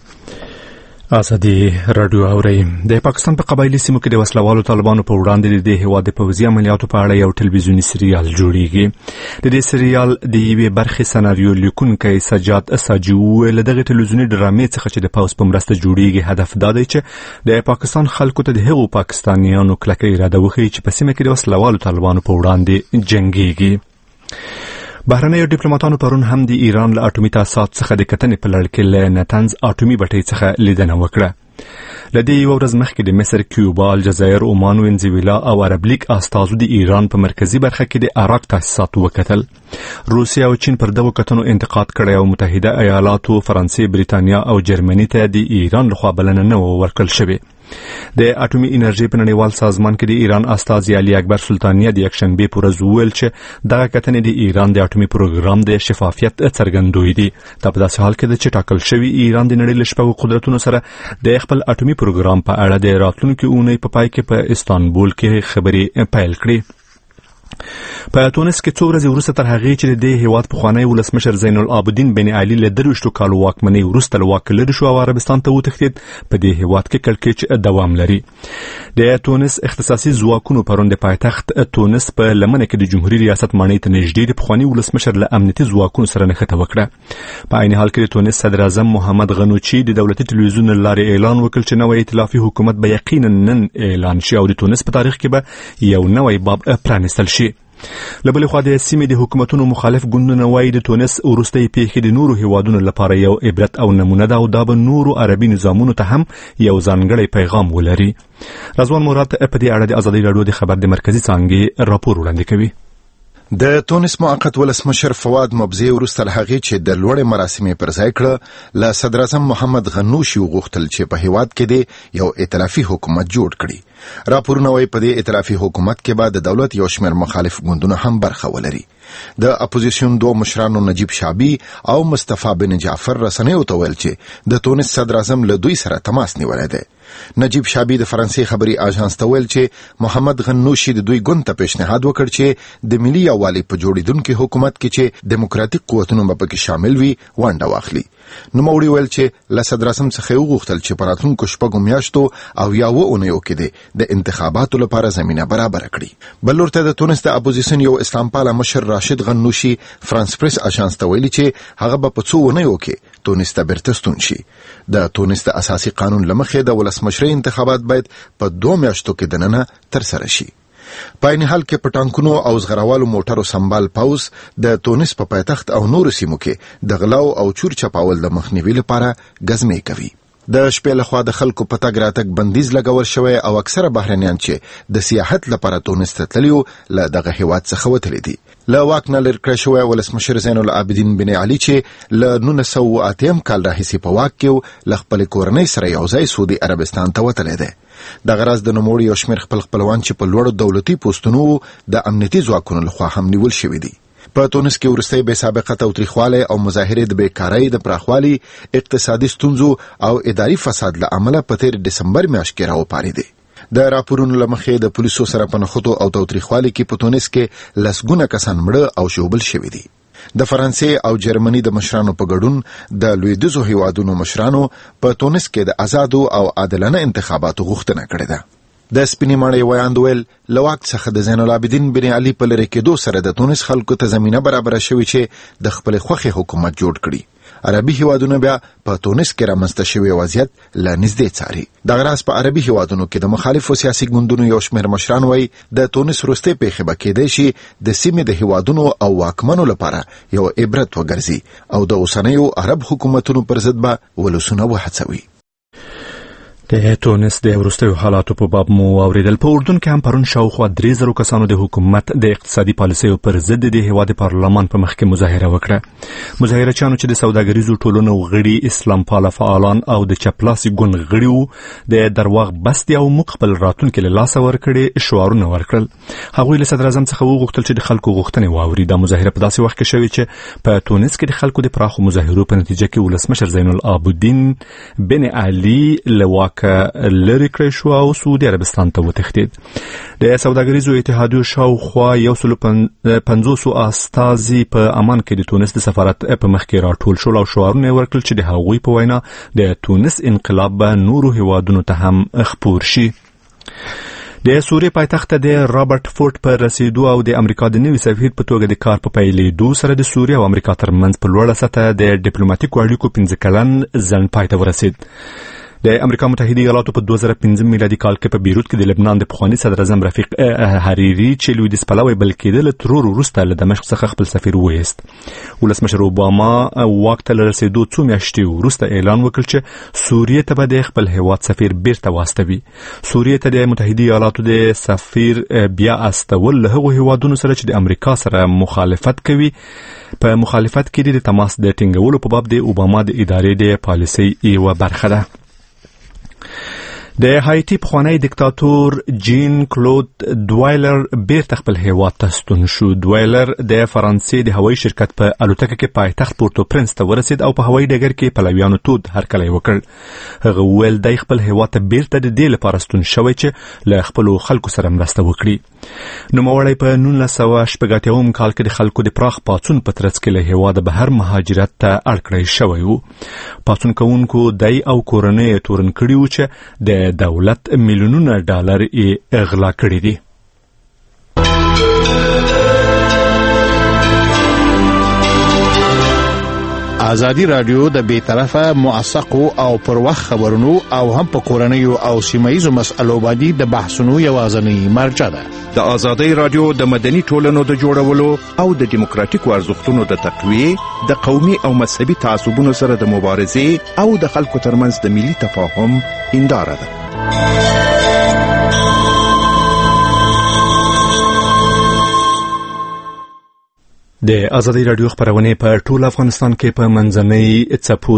ازادي رادیو اوري. د پاکستان په قبایلی سیمو کې د وسلوالو طالبانو په وړاندې د هیواد د پوځي عملیاتو په اړه یو ټلویزیونی سریال جوړیږي. د دې سریال د یوې برخې سناریو لیکونکی سجاد اساجي له دغه ټلویزیونی ډرامې څخه چې د پوز په مرسته جوړیږي هدف دا دی چې د پاکستان خلکو ته د هغو پاکستانیانو کلکه اراده وښيي چې په سیمه کې د وسلوالو طالبانو په وړاندې جنگيږي. بهرنیو ډیپلوماټانو پرون هم د ایران له اټومي تاسیسات څخه د کتنې په لړ کې له نتنز اټومي بټۍ څخه لیدنه وکړه. لدې یو ورځ مخکې د مصر، کیوبا، الجزایر، عمان، وینزویلا او عرب لیگ استازو د ایران په مرکزی برخه کې د عراق تاسیسات وکتل. روسیا او چین پر دغه کتنو انتقاد کړی او متحده ایالاتو، فرانسې، بریتانیا او جرمني ته د ایران لخوا بلنه نه ورکړل شوې. د اټومي انرژي په نړیوال سازمان کې د ایران استازي علي اکبر سلطانیه د یکشنبه پر ورځ ویل چې دغه کتنې د ایران د اټومي پروګرام د شفافیت څرګندوي دي. دا په داسې حال کې ده چې ټاکل شوی ایران د نړۍ له شپږو قدرتونو سره د خپل اټومي پروګرام په اړه د راتلونکي اونۍ په پای کې په استانبول کې خبرې پیل کړې. په تونس کې څو ورځې وروسته تر هغې چې د دې هیواد پخوانی ولسمشر زین العابدین بن علي له 23 کالو واکمنۍ وروسته له واک لرې شو او عربستان ته وتښتېد، په دې هیواد کې کړکېچ دوام لري. د تونس اختصاصي ځواکونو پرون د پایتخت تونس په لمنه کې د جمهوریت ریاست ماڼۍ ته نږدې د پخوانی ولسمشر له امنیتي ځواکونو سره نښته وکړه. په عین حال کې د تونس صدر اعظم محمد غنوچي د دولتي ټلویزیون له لارې اعلان وکړ چې نوی ائتلافي حکومت به یقینا نن اعلان شي او د تونس په تاریخ کې به یو نوی باب پرانیستل شي. لبل خو د سیمې د حکومتونو مخالف ګوندونه وایي د تونس وروستۍ پیښې د نورو هیوادونو لپاره یو عبرت او نمونه ده او دا به نورو عربي نظامونو ته هم یو ځانګړی پیغام ولري. رضوان مراد په دې اړه د ازادي رادیو د خبر د مرکزی څانګې راپور وړاندې کوي. د تونس موقت ولسمشر فواد مبزي وروسته له هغې چې د لوړې مراسمې پر ځای کړه له صدر اعظم محمد غنوشي وغوښتل چې په هیواد کې د یو ائتلافي حکومت جوړ کړي. راپورونه وايي په دې ائتلافي حکومت کې به د دولت یو شمېر مخالف ګوندونه هم برخه ولري. د اپوزیسیون دوه مشرانو نجیب شابي او مصطفی بن جعفر رسنیو ته ویل چې د تونس صدر اعظم له دوی سره تماس نیولی دی. نجیب شابي د فرانسې خبري اژانس ته ویل چې محمد غنوشي د دوی ګوند ته پیشنهاد وکړ چې د ملي یووالي په جوړیدونکو حکومت کې چې دیموکراتیک قوتونه به پکې شامل وي ونډه واخلي. نوموړي ویل چې له صدر اعظم څخه وغوښتل چې په راتلونکو شپږو میاشتو او یا اونیو کې د انتخاباتو لپاره زمينه برابر کړي. بل ورته د تونس د اپوزیسیون یو اسلام پاله مشر راشد غنوشي فرانس پریس اژانس ته ویلي چې هغه به په څو اونیو کې تونس ته بیرته ستون شي. د تونس د اساسي قانون لمخې د ولسمشرۍ انتخابات باید په 2 میاشتو کې دننه ترسره شي. په عین حال کې پټانکونو او زغروالو موټرو سمبال پاوز د تونس په پایتخت او نور سیمو کې د غلاو او چور چپاول د مخنیوي لپاره غزمې کوي. د شپې لخوا د خلکو په تګ راتګ بندیز لګول شوی او اکثره بهرنیان چې د سیاحت لپاره تونس ته تللي له دغه هیواد څخه وتلي دي. له واک نه لرې کړی شوی ولسمشر زین العابدین بن علي چې له 1908 کال راهیسې په واک کې له خپلې کورنۍ سره یو ځای سعودي عربستان ته وتلی دی. د غرض د نوموړي یو شمېر خپلوان چې په لوړو دولتي پوستونو د امنیتي ځواکونو لخوا هم نیول شوي دي. په تونس کې وروستۍ بې سابقه تاوتریخوالی او مظاهرې د بیکارۍ د پراخوالي اقتصادي ستونزو او اداري فساد له امله په تیر دسمبر میاشت کې راوپارېدې. د راپورونو لمخې د پولیسو سره په نښتو او تاوتریخوالي کې په تونس کې لسګونه کسان مړه او ژوبل شوي دي. د فرانسې او جرمني د مشرانو په ګډون د لویدیځو هیوادونو مشرانو په تونس کې د آزادو او عادلانه انتخاباتو غوښتنه کړې ده. د سپینې ماڼۍ ویاند ویل له واک څخه د زین العابدین بن علي په لرې کېدو سره د تونس خلکو ته زمینه برابره شوې چې د خپلې خوښې حکومت جوړ کړي. عربي هیوادونه بیا په تونس کې رامنځته شوی وضعیت له نږدې څاري. دغه راز په عربي هیوادونو کې د مخالفو سیاسي ګوندونو یو شمېر مشران وایي د تونس وروستۍ پیښې به کېدای شي د سیمې د هیوادونو او واکمنو لپاره یو عبرت وګرځي او د اوسنیو عرب حکومتونو پر ضد به ولسونه وهڅوي. د تونس د وروستیو حالاتو په باب مو اوریدل. په اردن کې هم پرون شاوخوا 3000 کسانو د حکومت د اقتصادي پالیسیو پر ضد د هیواد پارلمان په مخ کې مظاهره وکړه. مظاهرچیانو چې د سوداګریزو ټولنو غړي، اسلام پاله فعالان او د چپلاسي ګوند غړي وو د درواغ بستی او مقبل راتلونکي له لاسه ورکړي شعارونه ورکړل. هغوی له صدر اعظم څخه وغوښتل چې د خلکو غوښتنې واوري. د مظاهره په داسې وخت کې شوې چې په تونس کې د خلکو د پراخو مظاهرو په نتیجه کې ولسمشر زین العابدین بن علي له لری کړی شو او سعودي عربستان ته وتښتید. د سوداګریزو اتحادیو شاوخوا 150 استازي په امان کې د تونس د سفارت په مخ کې راټول شول او شعارونه ورکړل چې د هغوی په وینا د تونس انقلاب به نورو هیوادونو ته هم خپور شي. د سوریې پایتخت د رابرټ فورد په رسیدو او د امریکا د نوي سفیر په توګه د کار په پیلېدو سره د سوریې او امریکا ترمنځ په لوړه سطحه د ډیپلوماټیکو اړیکو 15 کلن ځنډ پای ته ورسید. د امریکا متحده ایالاتو په 2015 میلادي کال کې په بیروت کې د لبنان د پخواني صدر اعظم رفیق حریری چې لویدیځ پلوی بل کېدل ترور وروسته له دمشق څخه خپل سفیر وایست. ولسمشر اوباما واک ته رسیدو څو میاشتې وروسته اعلان وکړ چې سوریې ته به د خپل هیواد سفیر بیرته واستوي. سوریې ته د متحده ایالاتو د سفیر بیا استول له هغو هیوادونو سره چې د امریکا سره مخالفت کوي په مخالفت کې د تماس د ټینګولو په باب د اوباما د ادارې د پالیسۍ یوه برخه ده. د هایټي پخوانی دیکتاتور جین کلود دوایلر بیرته خپل هیواد ته ستون شو. دوایلر د فرانسې د هوایي شرکت په الوتکه کې پایتخت پورتو پرنس ته ورسید او په هوایي ډګر کې پلویانو تود هرکلی وکړ. هغه ویل د خپل هیواد ته بیرته د دې لپاره ستون شوی چې له خپلو خلکو سره مرسته وکړي. نوموړی په 1980 کال کې د خلکو د پراخ پاڅون په ترڅ کې له هیواده بهر مهاجرت ته اړ کړی شوی و. پاڅون کوونکو دای او کورنۍ تورن کړي و چې د دولت میلیونونه ډالر یې اغلا کړي دي. ازادي رادیو د بیطرفه موثقو او پر وخت خبرونو او هم په کورنیو او سیمایي مسألو باندې د بحثونو یوازینی مرجع ده. د ازادي رادیو د مدني ټولنو د جوړولو او د دیموکراتیکو ارزښتونو د تقویه، د قومي او مذهبي تعصبونو سره د مبارزې او د خلکو ترمنځ د ملي تفاهم هنداره ده. د آزادۍ رادیو خبرونه په ټول افغانستان کې په منځنۍ څپو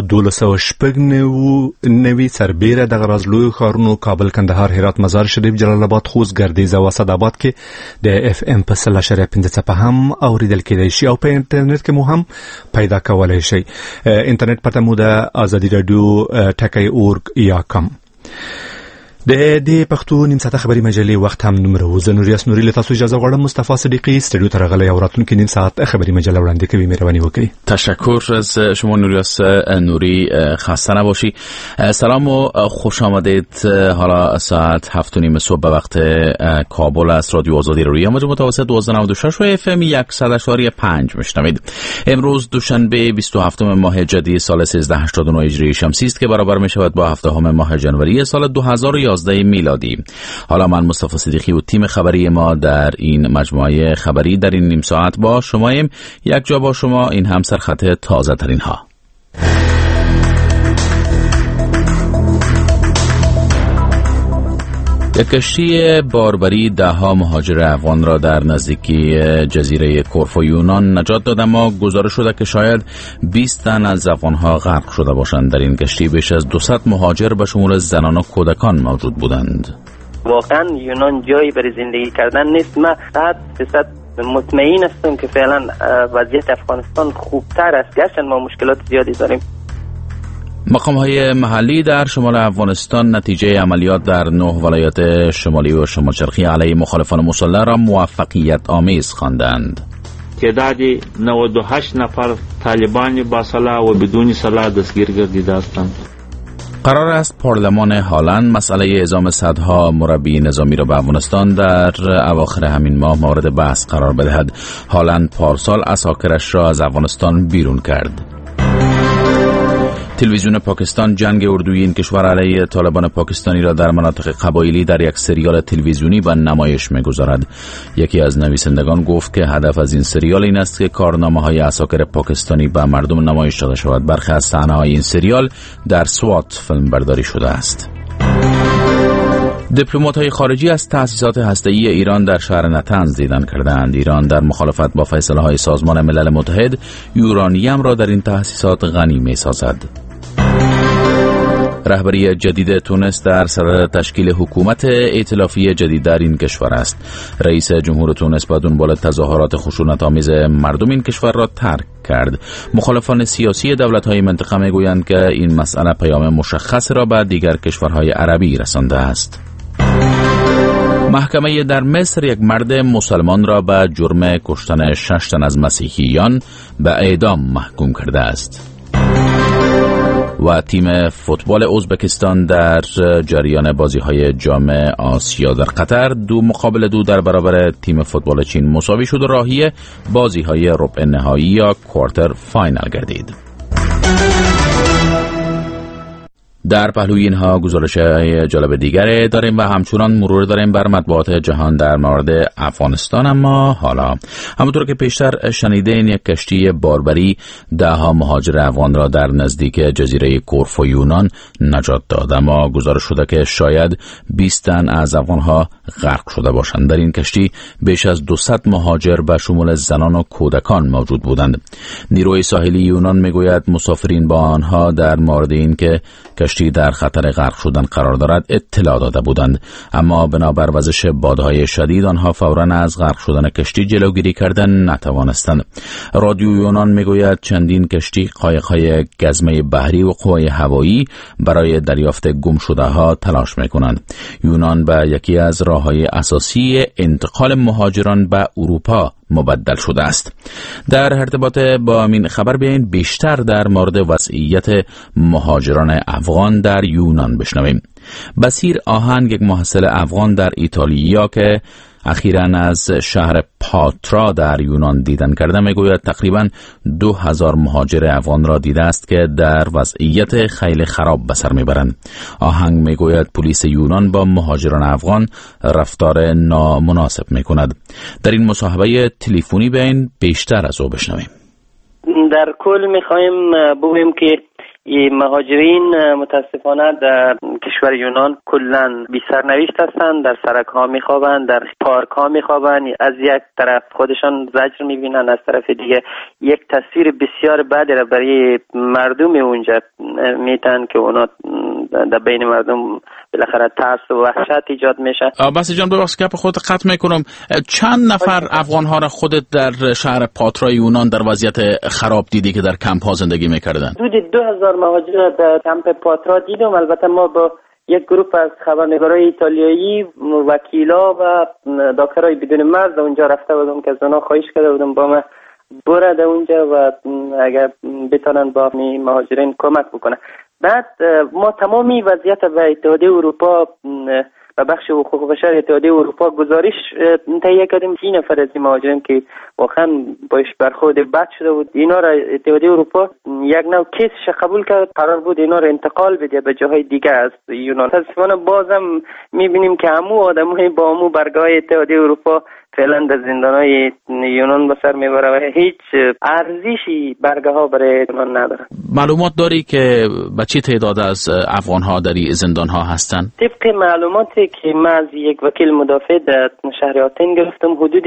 1290 سربېره د غرازلو خارونو کابل کندهار هرات مزار شریف جلال آباد خوست گردیز او اسداباد کې د اف ام په 3.5 څپه هم اوریدل کېدای شي او په انټرنیټ کې مو هم پیدا کولای شي. انټرنیټ پته مو د آزادۍ رادیو ټکی.org یا کم. د دې پښتو نیم ساعته خبري مجلې وخت هم نمره زه نوریاس نوري له تاسو اجازه غواړم مصطفی صدیقی استودیو ته راغلی او راتلونکي نیم ساعت خبري مجله وړاندې کوي. مهرباني وکړئ. تشکر از شما نوریاس نوری. خسته نباشی. سلام و خوش آمدید. حالا ساعت 7:30 صبح به وقت کابل است. رادیو آزادی روی موج متوسط 1296 و اف ام 100.5 میشنوید. امروز دوشنبه 27 ماه جدی سال 1389 هجری شمسی است که برابر می شود با 7 ماه جنوری سال 2011 میلادی. حالا من مصطفی صدیقی و تیم خبری ما در این مجموعه خبری در این نیم ساعت با شماییم. یک جا با شما، این هم سرخط تازه ترین ها. یک کشتی باربری 10 مهاجر افغان را در نزدیکی جزیره کورفو یونان نجات داد، اما گزارش شده که شاید 20 تن از افغانها غرق شده باشند. در این کشتی بیش از 200 مهاجر به شمول زنان و کودکان موجود بودند. واقعا یونان جایی برای زندگی کردن نیست. من 100% مطمئن هستم که فعلا وضعیت افغانستان خوبتر است، گرچه ما مشکلات زیادی داریم. مقام‌های محلی در شمال افغانستان نتیجه عملیات در 9 ولایت شمالی و شمال شرقی علیه مخالفان مسلح را موفقیت آمیز خواندند. تعداد 98 نفر طالبان با سلاح و بدون سلاح دستگیر گردیده هستند. قرار است پارلمان هالند مسئله اعزام صدها مربی نظامی را به افغانستان در اواخر همین ماه مورد بحث قرار بدهد. هالند پارسال عساکرش را از افغانستان بیرون کرد. تلویزیون پاکستان جنگ اردویی این کشور علیه طالبان پاکستانی را در مناطق قبایلی در یک سریال تلویزیونی به نمایش می‌گذارد. یکی از نویسندگان گفت که هدف از این سریال این است که کارنامه‌های عساکر پاکستانی به مردم نمایش داده شود. برخی از صحنه‌های این سریال در سوات فیلم برداری شده است. دیپلمات‌های خارجی از تأسیسات هسته‌ای ایران در شهر نطنز دیدن کردند. ایران در مخالفت با فیصله‌های سازمان ملل متحد یورانیم را در این تأسیسات غنی می‌سازد. رهبری جدید تونس در صدد تشکیل حکومت ائتلافی جدید در این کشور است. رئیس جمهور تونس با دنبال تظاهرات خشونت‌آمیز مردم این کشور را ترک کرد. مخالفان سیاسی دولت‌های منطقه می‌گویند که این مسئله پیام مشخص را به دیگر کشورهای عربی رسانده است. محکمه در مصر یک مرد مسلمان را به جرم کشتن 6 تن از مسیحیان به اعدام محکوم کرده است. و تیم فوتبال ازبکستان در جریان بازی‌های جام آسیا در قطر 2-2 در برابر تیم فوتبال چین مساوی شد و راهی بازی‌های ربع نهایی یا کوارتر فاینال گردید. در پهلوی اینها گزارش‌های جالب دیگری داریم و همچنان مرور داریم بر مطبوعات جهان در مورد افغانستان. اما حالا همونطور که پیشتر شنیدین، یک کشتی باربری 10 مهاجر افغان را در نزدیک جزیره کورفو یونان نجات داد، اما گزارش شده که شاید 20 تن از افغانها غرق شده باشند. در این کشتی بیش از 200 مهاجر به شمول زنان و کودکان موجود بودند. نیروی ساحلی یونان میگوید مسافرین با آنها در مورد این که کشتی در خطر غرق شدن قرار دارد اطلاع داده بودند، اما بنابر وزش بادهای شدید آنها فوراً از غرق شدن کشتی جلوگیری کردن نتوانستند. رادیو یونان میگوید چندین کشتی، قایق‌های گزمه بحری و قوای هوایی برای دریافت گم شده ها تلاش میکنند. یونان به یکی از راههای اساسی انتقال مهاجران به اروپا مبدل شده است. در ارتباط با این خبر بیاین بیشتر در مورد وضعیت مهاجران افغان در یونان بشنویم. بصیر آهنگ، یک محصل افغان در ایتالیا که اخیراً از شهر پاترا در یونان دیدن کرده، میگوید تقریباً 2000 مهاجر افغان را دیده است که در وضعیت خیلی خراب به سر میبرند. آهنگ میگوید پلیس یونان با مهاجران افغان رفتار نامناسب میکند. در این مصاحبه تلفنی بیاین بیشتر از او بشنویم. در کل میخوایم بگوییم که این مهاجرین متاسفانه در کشور یونان کلا بی سرنوشت هستند، در سرک ها میخوابند، در پارک ها میخوابند. از یک طرف خودشان زجر میبینند، از طرف دیگه یک تصویر بسیار بدی را برای مردم اونجا میتن که اونا در بین مردم بالاخره ترس و وحشت ایجاد میشه. بس جان ببخشید که خودت قطع میکنم، چند نفر افغان ها را خودت در شهر پاترا یونان در وضعیت خراب دیدی که در کمپ ها زندگی میکردن؟ حدود 2000 مهاجر در کمپ پاترا دیدم. البته ما با یک گروه از خبرنگارای ایتالیایی، وکیلا و دکترای بدون مرز اونجا رفته بودم که از اونا خواهش کرده بودم با ما برده اونجا و اگر بتونن با مهاجرین کمک بکنه. بعد ما تمامی وضعیت و اتحادیه اروپا و بخش حقوق بشر اتحادیه اروپا گزارش تهیه کردیم. 3 نفر از این مهاجرین که واقعا باش برخورد بد شده بود، اینا را اتحادیه اروپا یک نوع کیسش قبول کرد، قرار بود اینا را انتقال بده به جاهای دیگه از یونان. متاسفانه بازم میبینیم که همو آدمای با همو برگاه اتحادیه اروپا فعلا در زندانهای یونان به سر میبره و هیچ ارزشی برگه ها برای یونان نداره. معلومات داری که به چه تعداد از افغان ها در این زندان ها هستن؟ طبق معلوماتی که من از یک وکیل مدافع در شهر آتن گرفتم، حدود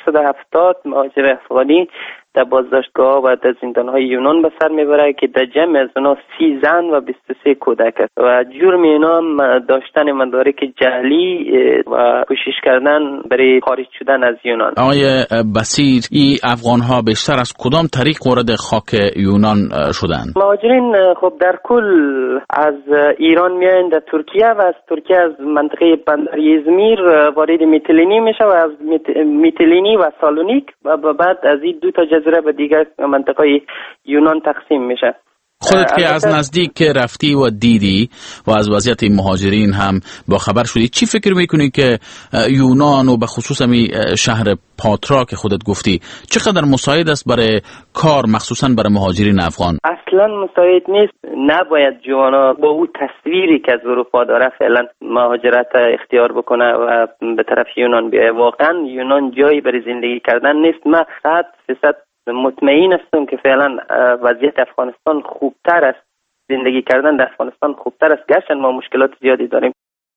670 مهاجر افغانی در بازداشتگاه و در زندانهای یونان به سر میبره که در جمع از اونا 30 زن و 23 کودک است و جرم اینا داشتن مدارک جعلی و کوشش کردن برای خارج شدن از یونان. آقای بصیر، این افغان ها بیشتر از کدام طریق وارد خاک یونان شدن؟ مهاجرین خب در کل از ایران میان در ترکیه و از ترکیه از منطقه بندر ازمیر وارد میتیلینی میشه و از میتیلینی و سالونیک و بعد از این 2 تا جزیره به دیگر منطقه یونان تقسیم میشه. خودت که از نزدیک رفتی و دیدی و از وضعیت مهاجرین هم با خبر شدی، چی فکر میکنی که یونان و به خصوص شهر پاترا که خودت گفتی چقدر مساعد است برای کار، مخصوصا برای مهاجرین افغان؟ اصلا مساعد نیست. نباید جوانا با او تصویری که از اروپا داره فعلا مهاجرت اختیار بکنه و به طرف یونان بیایه. واقعا یونان جایی برای زندگی کردن نیست. من 100% مطمئن هستم که فعلا وضعیت افغانستان خوبتر است، زندگی کردن در افغانستان خوبتر است، گرچه ما مشکلات زیادی داریم.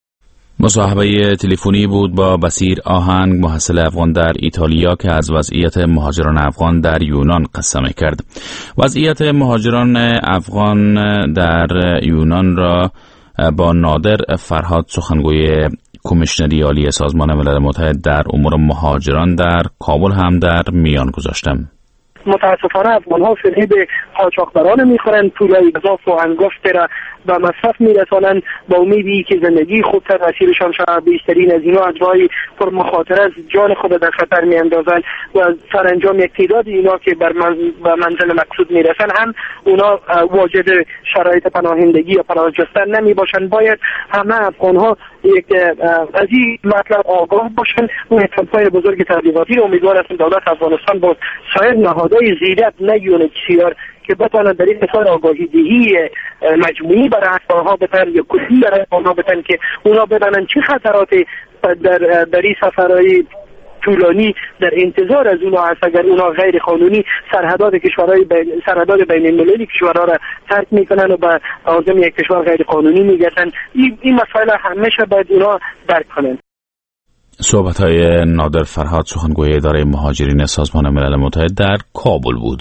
مصاحبه تلفنی بود با بصیر آهنگ، محصل افغان در ایتالیا که از وضعیت مهاجران افغان در یونان قصه کرد. وضعیت مهاجران افغان در یونان را با نادر فرهاد، سخنگوی کمیشنری عالی سازمان ملل متحد در امور مهاجران در کابل هم در میان گذاشتم. متاسفانه افغان‌ها فریب قاچاقبران میخورند، پولای گزاف و انگشت را به مصرف میرسانند با امیدی که زندگی خوبتر نصیبشان شود. بیشترین از اینا از راهی پر مخاطره از جان خود در خطر میاندازند و سرانجام یک تعداد اینا که به منزل مقصود میرسند هم اونا واجد شرایط پناهندگی یا پناه جستن نمی باشند. باید همه افغان‌ها از این مطلب آگاه باشند و کمپاین بزرگ تبلیغاتی رو امیدوار هستم دولت افغانستان با سایر نهادهای زیرت نگیونچیار که بتوانند در این مثال آگاهی دهی مجموعی برای افغان‌ها بتن یا کلی برای افغان‌ها بتن که اونا بدانند چه خطراتی در این سفرهای طولانی در انتظار از اونا هست اگر اونا غیر قانونی سرحدات بین المللی کشورها را ترک میکنن و به عازم یک کشور غیر قانونی میگردن. این مسائل همیشه باید اونا درک کنند. صحبت‌های نادر فرهاد، سخنگوی اداره مهاجرین سازمان ملل متحد در کابل بود.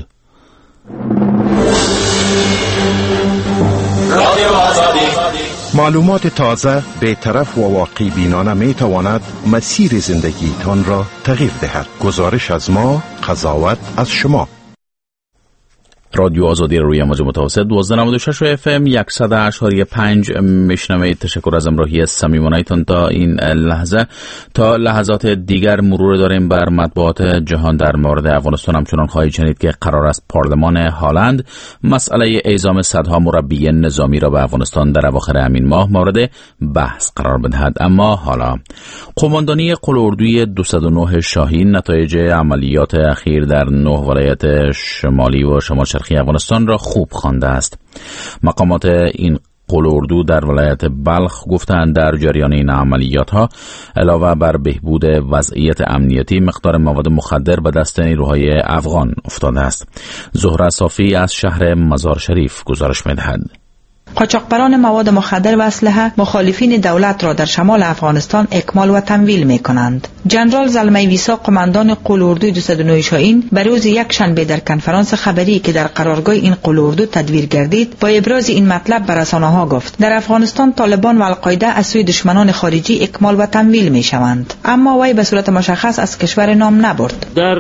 معلومات تازه، بی‌طرف و واقع بینانه می تواند مسیر زندگی تان را تغییر دهد. گزارش از ما، قضاوت از شما. رادیو آزادی روی موج متوسط 1296 اف ام 100.5 میشنوید. تشکر از همراهی صمیمانه‌تان تا این لحظه. تا لحظات دیگر مرور داریم بر مطبوعات جهان در مورد افغانستان. همچنان خواهید شنید که قرار است پارلمان هالند مسئله اعزام صدها مربی نظامی را به افغانستان در اواخر همین ماه مورد بحث قرار بدهد. اما حالا قماندانی قلاردوی 209 شاهین نتایج عملیات اخیر در 9 ولایت شمالی و شمال شرقی افغانستان را خوب خوانده است. مقامات این قلاردو در ولایت بلخ گفتند در جریان این عملیات‌ها علاوه بر بهبود وضعیت امنیتی مقدار مواد مخدر به دست نیروهای افغان افتاده است. زهره صافی از شهر مزار شریف گزارش می‌دهد. قاچاقبران مواد مخدر و اسلحه مخالفین دولت را در شمال افغانستان اکمال و تمویل می کنند. جنرال زلمه ویسا قماندان قلاردو 209 شاهین به روز یک شنبه در کنفرانس خبری که در قرارگاه این قلاردو تدویر گردید با ابراز این مطلب به رسانه‌ها گفت در افغانستان طالبان و القاعده از سوی دشمنان خارجی اکمال و تمویل می شوند، اما وی به صورت مشخص از کشور نام نبرد. در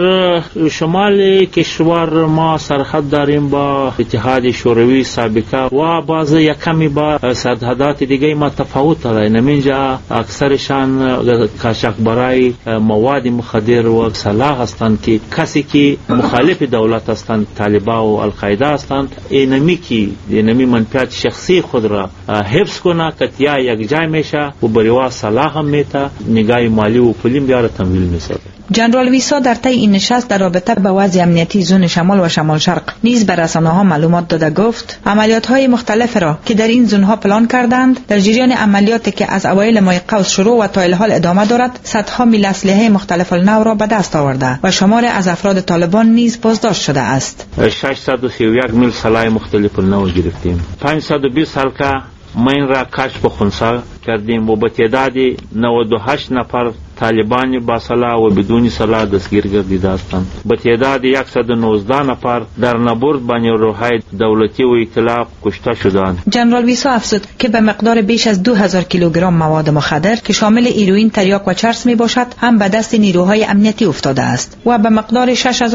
شمال کشور ما سرحد داریم با اتحاد شوروی سابقه و بعض یک کمی با سرحدات دیگه ما تفاوت داره. نمینجا اکثرشان قاچاقبرای مواد مخدر و سلاح هستند که کسی که مخالف دولت هستند، طالبان و القاعده هستند، اینمی منفعت شخصی خود را حفظ کنه که یا یک جای میشه و بریوا سلاح هم میته، نگاه مالی و پولی بیاره تمویل میشه. جنرال ویسا در طی این نشست در رابطه با وضع امنیتی زون شمال و شمال شرق نیز به رسانه‌ها معلومات داده گفت عملیات‌های مختلف را که در این زون‌ها پلان کردند در جریان عملیاتی که از اوایل ماه قوس شروع و تا الحال ادامه دارد صدها میل اسلحه مختلف النوع را به دست آورده و شمار از افراد طالبان نیز بازداشت شده است. 631 میل سلاح مختلف النوع گرفتیم. 520 حلقه مین را کشف خنثی کردیم و به تعداد 98 نفر طالبان با سلاح و بدون سلاح دستگیر گردیده هستند. به تعداد 119 نفر در نبرد با نیروهای دولتی و ائتلاف کشته شدند. جنرال ویسا افزود که به مقدار بیش از 2000 کیلوگرم مواد مخدر که شامل هیروئین، تریاک و چرس می باشد هم به دست نیروهای امنیتی افتاده است و به مقدار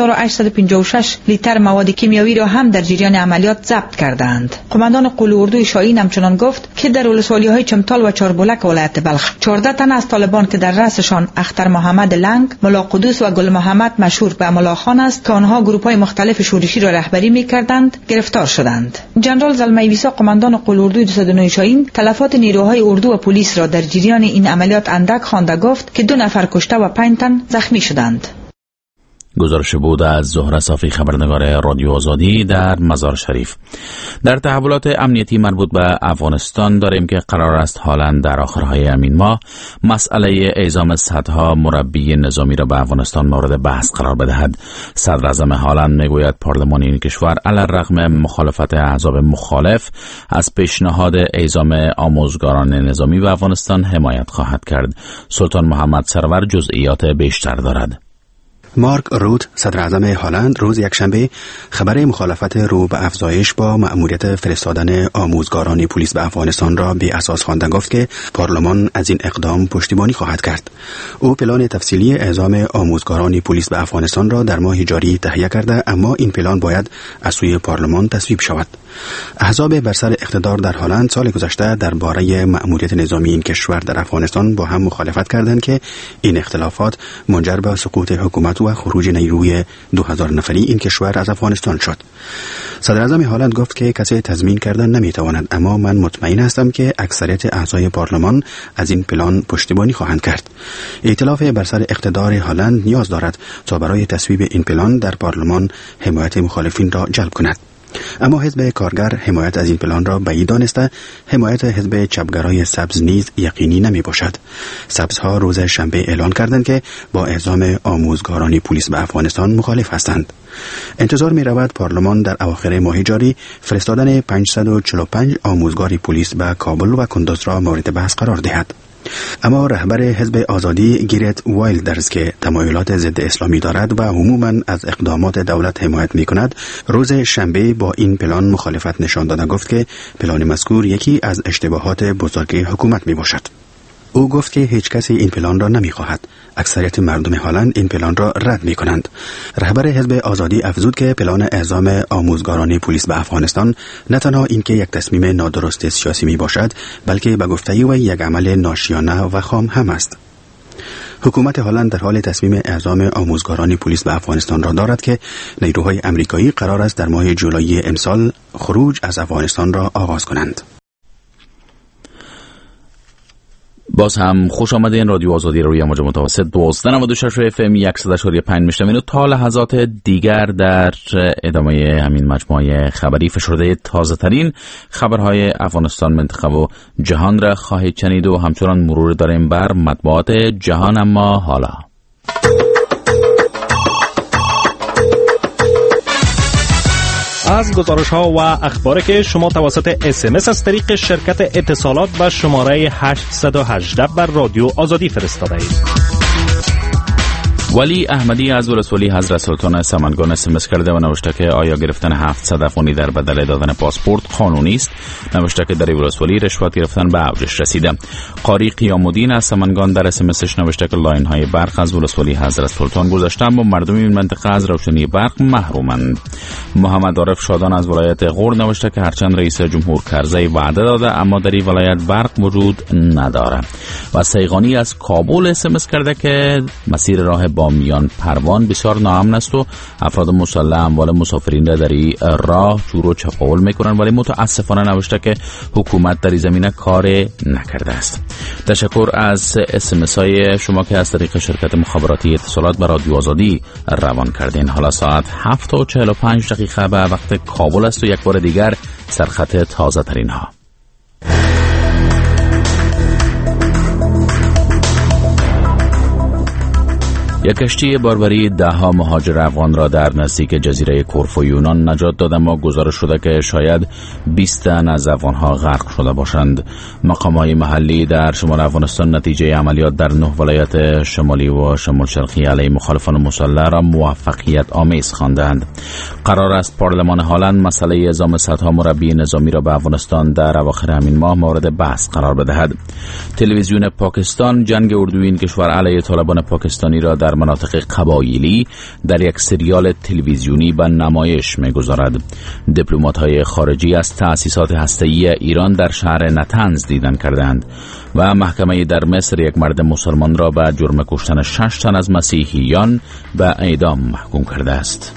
6856 لیتر مواد کیمیایی را هم در جریان عملیات ضبط کردند. قماندان قلاردو شاهین همچنان گفت که در ولسوالی‌های چمتال و چاربلک ولایت بلخ 14 تن از طالبان که در رأسشان اختر محمد لنگ، ملا قدوس و گل محمد مشهور به ملا خان است که آنها گروه‌های مختلف شورشی را رهبری می‌کردند گرفتار شدند. جنرال زلمه ویسا قماندان قلاردو 209 شاهین تلفات نیروهای اردو و پلیس را در جریان این عملیات اندک خوانده گفت که 2 نفر کشته و 5 تن زخمی شدند. گزارش بود از زهره صافی، خبرنگار رادیو آزادی در مزار شریف. در تحولات امنیتی مربوط به افغانستان داریم که قرار است حالا در آخرهای همین ماه مسئله اعزام صدها مربی نظامی را به افغانستان مورد بحث قرار بدهد. صدر اعظم هالند میگوید پارلمان این کشور علیرغم مخالفت احزاب مخالف از پیشنهاد اعزام آموزگاران نظامی به افغانستان حمایت خواهد کرد. سلطان محمد سرور جزئیات بیشتر دارد. مارک روت، صدر اعظم هلند، روز یکشنبه خبر مخالفت رو به افزایش با مأموریت فرستادن آموزگاران پلیس به افغانستان را بی اساس خوانده گفت که پارلمان از این اقدام پشتیبانی خواهد کرد. او پلان تفصیلی اعزام آموزگاران پلیس به افغانستان را در ماه جاری تهیه کرده، اما این پلان باید از سوی پارلمان تصویب شود. احزاب بر سر اقتدار در هلند سال گذشته درباره مأموریت نظامی این کشور در افغانستان با هم مخالفت کردند که این اختلافات منجر به سقوط حکومت و خروج نیروی 2000 نفری این کشور از افغانستان شد. صدر اعظم هلند گفت که کسی تضمین کردن نمیتواند، اما من مطمئن هستم که اکثریت اعضای پارلمان از این پلان پشتیبانی خواهند کرد. ائتلاف بر سر اقتدار هلند نیاز دارد تا برای تصویب این پلان در پارلمان حمایت مخالفین را جلب کند. اما حزب کارگر حمایت از این پلان را بعید دانسته، حمایت حزب چپگرای سبز نیز یقینی نمی باشد. سبزها روز شنبه اعلان کردند که با اعزام آموزگاران پلیس به افغانستان مخالف هستند. انتظار می رود پارلمان در اواخر ماه جاری فرستادن 545 آموزگار پلیس به کابل و کندوز را مورد بحث قرار دهد. اما رهبر حزب آزادی گیرت وایلدرز که تمایلات ضد اسلامی دارد و عموماً از اقدامات دولت حمایت می کند، روز شنبه با این پلان مخالفت نشان داده گفت که پلان مذکور یکی از اشتباهات بزرگ حکومت می باشد. او گفت که هیچ کسی این پلان را نمی خواهد. اکثریت مردم هلند این پلان را رد می کنند. رهبر حزب آزادی افزود که پلان اعزام آموزگاران پلیس به افغانستان نه تنها اینکه یک تصمیم نادرست سیاسی می باشد، بلکه به گفته او یک عمل ناشیانه و خام هم است. حکومت هلند در حال تصمیم اعزام آموزگاران پلیس به افغانستان را دارد که نیروهای آمریکایی قرار است در ماه جولای امسال خروج از افغانستان را آغاز کنند. باز هم خوش آمدین. رادیو آزادی روی موج متوسط 1296 FM 100.5 میشنوین و تا لحظات دیگر در ادامه همین مجموعه خبری فشرده تازه ترین خبرهای افغانستان، منطقه و جهان را خواهید شنید و همچنان مرور داریم بر مطبوعات جهان. اما حالا از گزارش‌ها و اخباری که شما توسط SMS از طریق شرکت اتصالات به شماره 818 بر رادیو آزادی فرستاده اید. ولی احمدی از ولسوالی حضرت سلطان سمنگان SMS کرده و نوشته که آیا گرفتن 700 افغانی در بدل دادن پاسپورت قانونی است؟ نوشته که در ولسوالی رشوت گرفتن به اوجش رسیده. قاری قیام‌الدین از سمنگان در SMSش نوشته که لاین های برق از ولسوالی حضرت سلطان گذشته اما مردم این منطقه از روشنی برق محرومند. محمد عارف شادان از ولایت غور نوشته که هرچند رئیس جمهور کرزی وعده داده اما در این ولایت برق وجود نداره. و سیغانی از کابل SMS کرده که مسیر راه میان پروان بسیار ناامن است و افراد مسلح اموال مسافرین را در این راه چور و چپاول میکنند، ولی متاسفانه نوشته که حکومت در این زمینه کار نکرده است. تشکر از SMS های شما که از طریق شرکت مخابراتی اتصالات به رادیو آزادی روان کردین. حالا ساعت 7:45 به وقت کابل است و یک بار دیگر سرخط تازه ترین ها. یک کشتی باربری 10 مهاجر افغان را در نزدیک جزیره کورفو یونان نجات داد، اما گزارش شده که شاید 20 تن از افغانها غرق شده باشند. مقامات محلی در شمال افغانستان نتیجه عملیات در 9 ولایت شمالی و شمال شرقی علیه مخالفان مسلح را موفقیت آمیز خواندند. قرار است پارلمان هلند مسئله اعزام صدها مربی نظامی را به افغانستان در اواخر همین ماه مورد بحث قرار بدهد. تلویزیون پاکستان جنگ اردوی این کشور علیه طالبان پاکستانی را در مناطق قبایلی در یک سریال تلویزیونی به نمایش می‌گذارد. دیپلمات‌های خارجی از تأسیسات هسته‌ای ایران در شهر نتنز دیدن کردند و محکمه در مصر یک مرد مسلمان را به جرم کشتن 6 تن از مسیحیان به اعدام محکوم کرده است.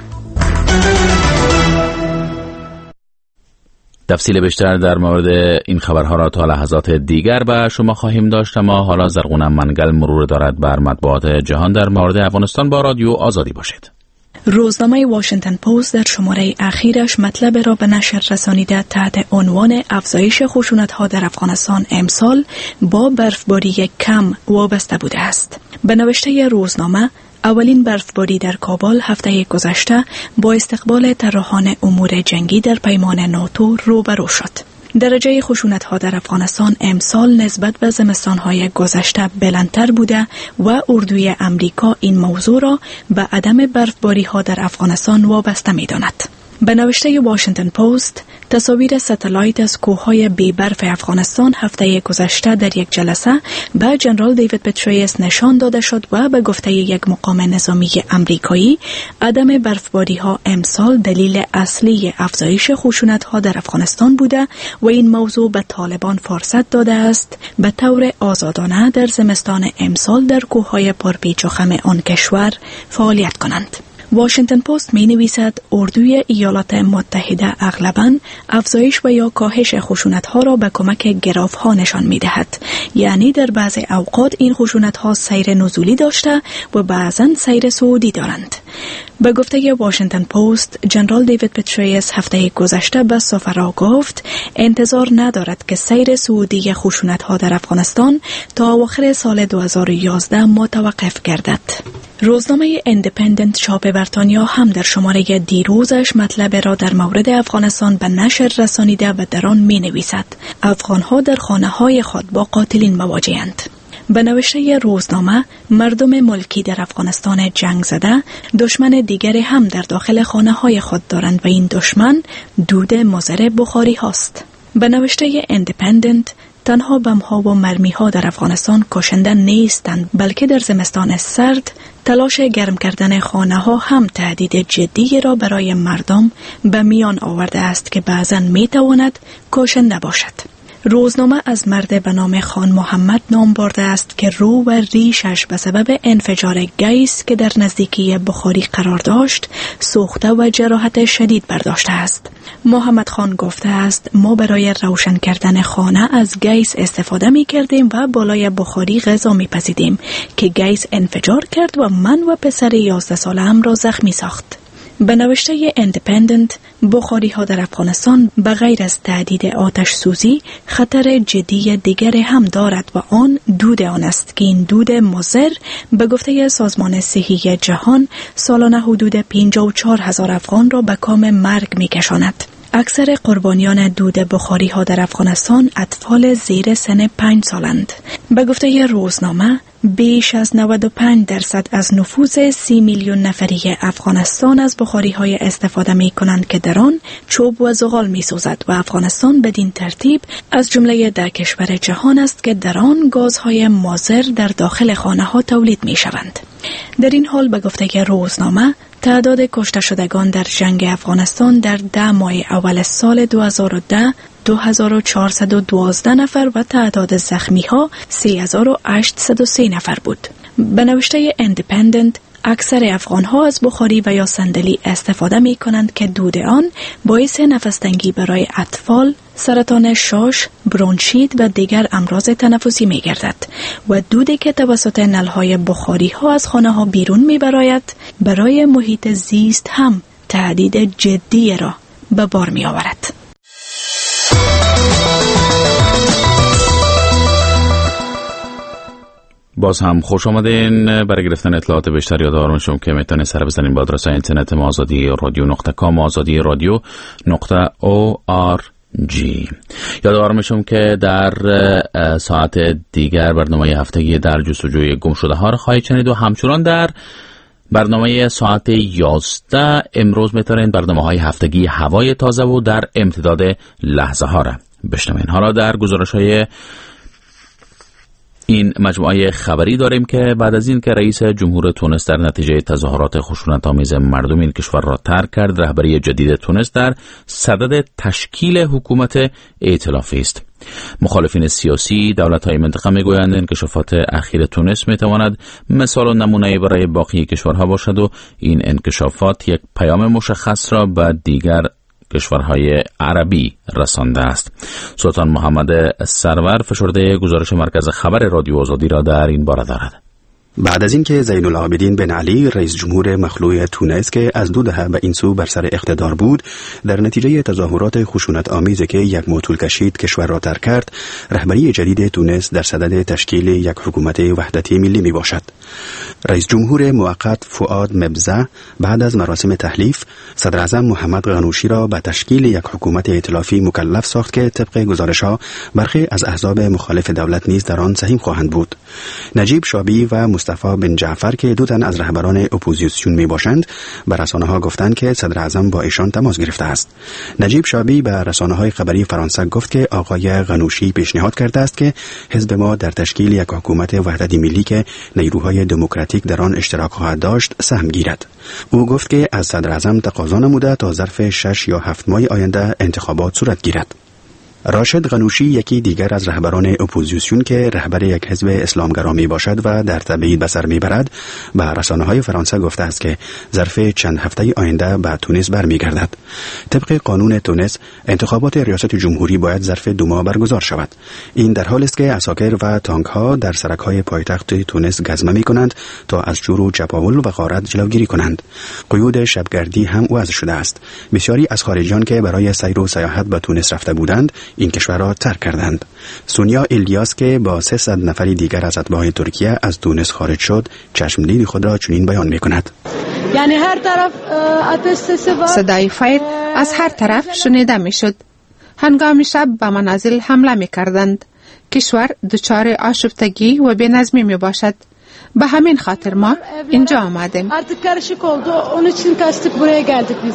تفصیل بیشتر در مورد این خبرها را تا لحظات دیگر به شما خواهیم داشت، اما حالا زرغونم منگل مرور دارد بر مطبوعات جهان در مورد افغانستان. با رادیو آزادی باشید. روزنامه واشنگتن پست در شماره اخیرش مطلب را به نشر رسانیده تحت عنوان افزایش خشونت‌ها در افغانستان امسال با برفباری کم وابسته بوده است. به نوشته روزنامه، اولین برفباری در کابل هفته گذشته با استقبال طراحان امور جنگی در پیمان ناتو روبرو شد. درجه خشونت‌ها در افغانستان امسال نسبت به زمستان‌های گذشته بلندتر بوده و اردوی امریکا این موضوع را به عدم برفباری‌ها در افغانستان وابسته می‌داند. به نوشته واشنگتن پست، تصاویر ستلایت از کوههای بی برف افغانستان هفته گذشته در یک جلسه به جنرال دیوید پتریس نشان داده شد و به گفته یک مقام نظامی امریکایی، عدم برفباری ها امسال دلیل اصلی افزایش خشونت ها در افغانستان بوده و این موضوع به طالبان فرصت داده است به طور آزادانه در زمستان امسال در کوههای پرپیچ و خم آن کشور فعالیت کنند. واشنگتن پست می نویسد اردوی ایالات متحده اغلباً افزایش و یا کاهش خشونت‌ها را به کمک گراف‌ها نشان می دهد. یعنی در بعض اوقات این خشونت‌ها سیر نزولی داشته و بعضاً سیر صعودی دارند. به گفته واشنگتن پست، جنرال دیوید پتریس هفته گذشته به سفرا گفت انتظار ندارد که سیر صعودی خشونت‌ها در افغانستان تا اواخر سال 2011 متوقف گردد. روزنامه ایندیپندنت چاپ بریتانیا هم در شماره دیروزش مطلب را در مورد افغانستان به نشر رسانیده و در آن می نویسد افغانها در خانه های خود با قاتلین مواجه‌اند. به نوشته روزنامه، مردم ملکی در افغانستان جنگ زده دشمن دیگری هم در داخل خانه های خود دارند و این دشمن دود مضر بخاری هاست. به نوشته ایندیپندنت، تنها بم‌ها و مرمی‌ها در افغانستان کشنده نیستند، بلکه در زمستان سرد تلاش گرم کردن خانه‌ها هم تهدید جدی را برای مردم به میان آورده است که بعضاً می‌تواند کشنده باشد. روزنامه از مرد به نام خان محمد نام برده است که رو و ریشش به سبب انفجار گیس که در نزدیکی بخاری قرار داشت سوخته و جراحت شدید برداشته است. محمد خان گفته است ما برای روشن کردن خانه از گیس استفاده می کردیم و بالای بخاری غذا می پزیدیم که گیس انفجار کرد و من و پسر 11 ساله‌ام را زخمی ساخت. به نوشته اندیپندنت، بخاری ها در افغانستان بغیر از تهدید آتش سوزی خطر جدی دیگر هم دارد و آن دود آن است که این دود مضر به گفته سازمان صحی جهان سالانه حدود 54,000 افغان را به کام مرگ می کشاند. اکثر قربانیان دود بخاری ها در افغانستان اطفال زیر سن 5 سالند. به گفته روزنامه بیش از 95% از نفوذ 30 میلیون نفری افغانستان از بخاری های استفاده می کنند که در آن چوب و زغال می سوزد و افغانستان بدین ترتیب از جمله 10 کشور جهان است که در آن گازهای مضر در داخل خانه ها تولید می شوند. در این حال به گفته روزنامه تعداد کشته شدگان در جنگ افغانستان در 10 ماه اول سال 2010 2412 نفر و تعداد زخمی ها 3803 نفر بود. به نوشته اندیپندنت، اکثر افغان ها از بخاری و یا صندلی استفاده می کنند که دود آن باعث نفس‌تنگی برای اطفال، سرطان شاش، برونشیت و دیگر امراض تنفسی می گردد و دودی که توسط نلهای بخاری ها از خانه ها بیرون می براید برای محیط زیست هم تهدید جدی را به بار می آورد. باز هم خوش آمدین. برای گرفتن اطلاعات بیشتر یادآور شما که میتونید سر بزنین به آدرس اینترنت ما azadi.radio.com azadi.radio.org. یادآور میشم که در ساعت دیگر برنامه هفتگی در جستجوی گم شده ها را خواهید شنید و همچنان در برنامه ساعت 11 امروز میتونید برنامه های هفتگی هوای تازه و در امتداد لحظه ها را بشنوین. حالا در گزارش های این مجموعه خبری داریم که بعد از این که رئیس جمهور تونس در نتیجه تظاهرات خشونت‌آمیز مردم این کشور را ترک کرد، رهبری جدید تونس در صدد تشکیل حکومت ائتلافی است. مخالفین سیاسی دولت‌های منطقه می‌گویند انکشافات اخیر تونس می‌تواند مثال و نمونه برای باقی کشورها باشد و این انکشافات یک پیام مشخص را به دیگر کشورهای عربی رسانده است. سلطان محمد سرور فشرده گزارش مرکز خبر رادیو آزادی را در این باره دارد. بعد از اینکه زین العابدین بن علی رئیس جمهور مخلوع تونس که از 2 دهه به این سو بر سر اقتدار بود، در نتیجه تظاهرات خشونت آمیزی که یک ماه طول کشید کشور را ترک کرد، رهبری جدید تونس در صدد تشکیل یک حکومت وحدتی ملی می باشد. رئیس جمهور موقت فؤاد مبزه بعد از مراسم تحلیف صدر اعظم محمد غنوشی را به تشکیل یک حکومت ائتلافی مکلف ساخت که طبق گزارش‌ها برخی از احزاب مخالف دولت نیز در آن سهیم خواهند بود. نجیب شابی و مصطفی بن جعفر که 2 تن از رهبران اپوزیسیون می باشند به رسانه‌ها گفتند که صدر اعظم با ایشان تماس گرفته است. نجیب شابی به رسانه‌های خبری فرانسه گفت که آقای غنوشی پیشنهاد کرده است که حزب ما در تشکیل یک حکومت وحدتی ملی که نیروهای دموکراتیک در آن اشتراک خواهد داشت سهم گیرد. او گفت که از صدر اعظم تقاضا نموده تا ظرف 6 یا 7 ماه آینده انتخابات صورت گیرد. راشد غنوشی یکی دیگر از رهبران اپوزیسیون که رهبر یک حزب اسلامگرا می باشد و در تبعید به سر می برد به رسانه‌های فرانسه گفته است که ظرف چند هفته آینده به تونس برمیگردد. طبق قانون تونس انتخابات ریاست جمهوری باید ظرف 2 ماه برگزار شود. این در حالی است که عساکر و تانک‌ها در سرک‌های پایتخت تونس گزمه می کنند تا از جور و چپاول و غارت جلوگیری کنند. قیود شبگردی هم وضع شده است. بسیاری از خارجیان که برای سیر و سیاحت به تونس رفته بودند این کشور را ترک کردند. سونیا الیاس که با 300 نفر دیگر از اتباع ترکیه از تونس خارج شد، چشمدید خود را چنین بیان می‌کند. یعنی هر طرف صدای فایر از هر طرف شنیده می‌شد. هنگام شب به منازل حمله می‌کردند. کشور دچار آشفتگی و بی‌نظمی می‌باشد. به همین خاطر ما اینجا آمدیم.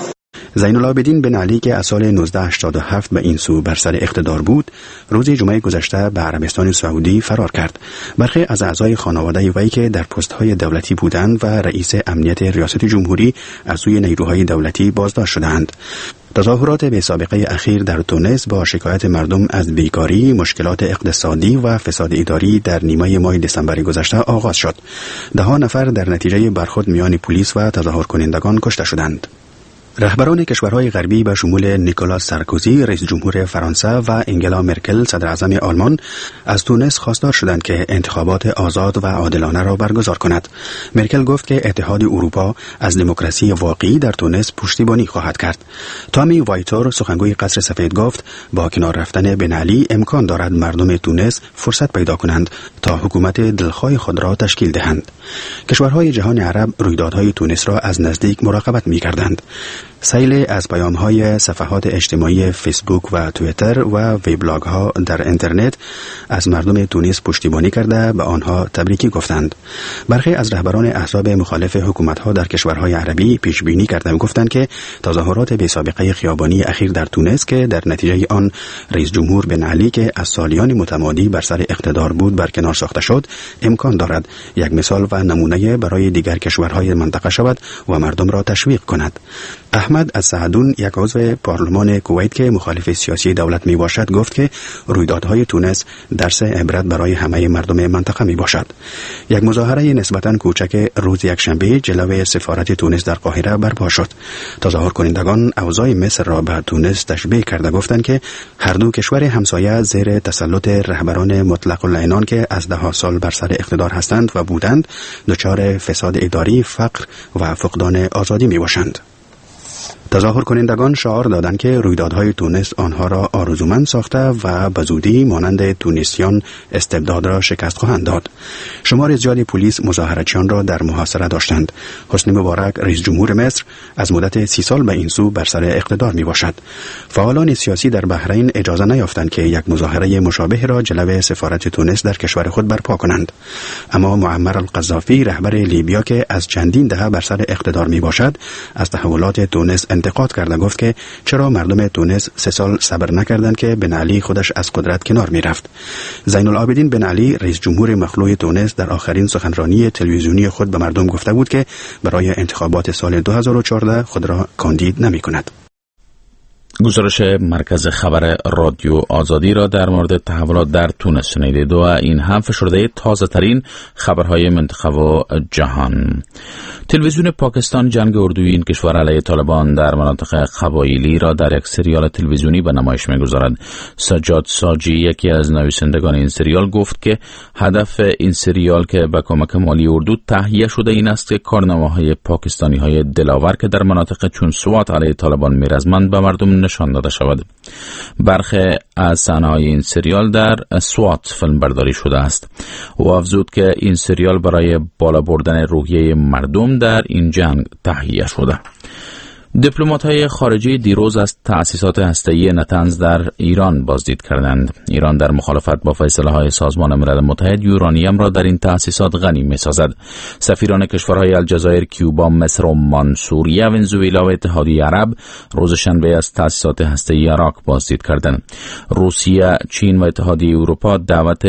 زین العابدین بن علی که از سال 1987 به این سو بر سر اقتدار بود، روز جمعه گذشته به عربستان سعودی فرار کرد. برخی از اعضای خانواده وی که در پست‌های دولتی بودند و رئیس امنیت ریاست جمهوری از سوی نیروهای دولتی بازداشت شدند. تظاهرات بی سابقه اخیر در تونس با شکایت مردم از بیکاری، مشکلات اقتصادی و فساد اداری در نیمه ماه دسامبر گذشته آغاز شد. 10 نفر در نتیجه برخورد میان پلیس و تظاهرکنندگان کشته شدند. رهبران کشورهای غربی به شمول نیکولاس سارکوزی رئیس جمهور فرانسه و انگلا مرکل صدر اعظم آلمان از تونس خواستار شدند که انتخابات آزاد و عادلانه را برگزار کند. مرکل گفت که اتحاد اروپا از دموکراسی واقعی در تونس پشتیبانی خواهد کرد. تامی وایتور سخنگوی قصر سفید گفت با کنار رفتن بن علی امکان دارد مردم تونس فرصت پیدا کنند تا حکومت دلخواه خود را تشکیل دهند. کشورهای جهان عرب رویدادهای تونس را از نزدیک مراقبت می‌کردند. سیل از پیام‌های صفحات اجتماعی فیسبوک و توییتر و وبلاگ‌ها در اینترنت از مردم تونس پشتیبانی کرده به آنها تبریکی گفتند. برخی از رهبران احزاب مخالف حکومت‌ها در کشورهای عربی پیش بینی کرده و گفتند که تظاهرات بی سابقه خیابانی اخیر در تونس که در نتیجه آن رئیس جمهور بن علی که از سالیان متمادی بر سر اقتدار بود برکنار ساخته شد، امکان دارد یک مثال و نمونه برای دیگر کشورهای منطقه شود و مردم را تشویق کند. احمد السعدون یک عضو پارلمان کویت که مخالف سیاسی دولت می باشد گفت که رویدادهای تونس درس عبرت برای همه مردم منطقه می باشد. یک مظاهره نسبتاً کوچک روز یکشنبه جلوی سفارت تونس در قاهره برپا شد. تظاهرکنندگان اوضاع مصر را به تونس تشبیه کرده گفتند که هر دو کشور همسایه زیر تسلط رهبران مطلق العنان که از 10 سال بر سر اقتدار هستند و بودند دچار فساد اداری، فقر و فقدان آزادی می باشند. تظاهرکنندگان شعار دادند که رویدادهای تونس آنها را آرزومند ساخته و به زودی مانند تونسیان استبداد را شکست خواهند داد. شمار زیادی پلیس مظاهرچیان را در محاصره داشتند. حسنی مبارک رئیس جمهور مصر از مدت 30 سال به این سو بر سر اقتدار می باشد. فعالان سیاسی در بحرین اجازه نیافتند که یک مظاهره مشابه را جلوی سفارت تونس در کشور خود برپا کنند. اما معمر القذافی رهبر لیبیا که از چندین دهه بر سر اقتدار می باشد از تحولات تونس انتقاد کرده گفت که چرا مردم تونس 3 سال صبر نکردند که بن علی خودش از قدرت کنار می رفت. زین العابدین بن علی رئیس جمهور مخلوع تونس در آخرین سخنرانی تلویزیونی خود به مردم گفته بود که برای انتخابات سال 2014 خود را کاندید نمی کند. گزارش مرکز خبر رادیو آزادی را در مورد تحولات در تونس شنیدید و این هم فشرده تازه ترین خبرهای منطقه و جهان. تلویزیون پاکستان جنگ اردوی این کشور علیه طالبان در مناطق قبایلی را در یک سریال تلویزیونی به نمایش می‌گذارد. سجاد ساجی یکی از نویسندگان این سریال گفت که هدف این سریال که با کمک مالی اردو تهیه شده این است که کارنامه‌های پاکستانی‌های دلاور که در مناطق چون سوات علیه طالبان می‌رزمند به مردم نشان داده شود. برخی از صحنه‌های این سریال در سوات فیلم برداری شده است. او افزود که این سریال برای بالا بردن روحیه مردم در این جنگ تهیه شده. دیپلمات‌های خارجی دیروز از تأسیسات هسته‌ای نتنز در ایران بازدید کردند. ایران در مخالفت با فیصله‌های سازمان ملل متحد یورانیم را در این تأسیسات غنی می‌سازد. سفیران کشورهای الجزایر، کیوبا، مصر، عمان، سوریه، ونزوئلا و اتحادیه عرب روز شنبه از تأسیسات هسته‌ای عراق بازدید کردند. روسیه، چین و اتحادیه اروپا دعوت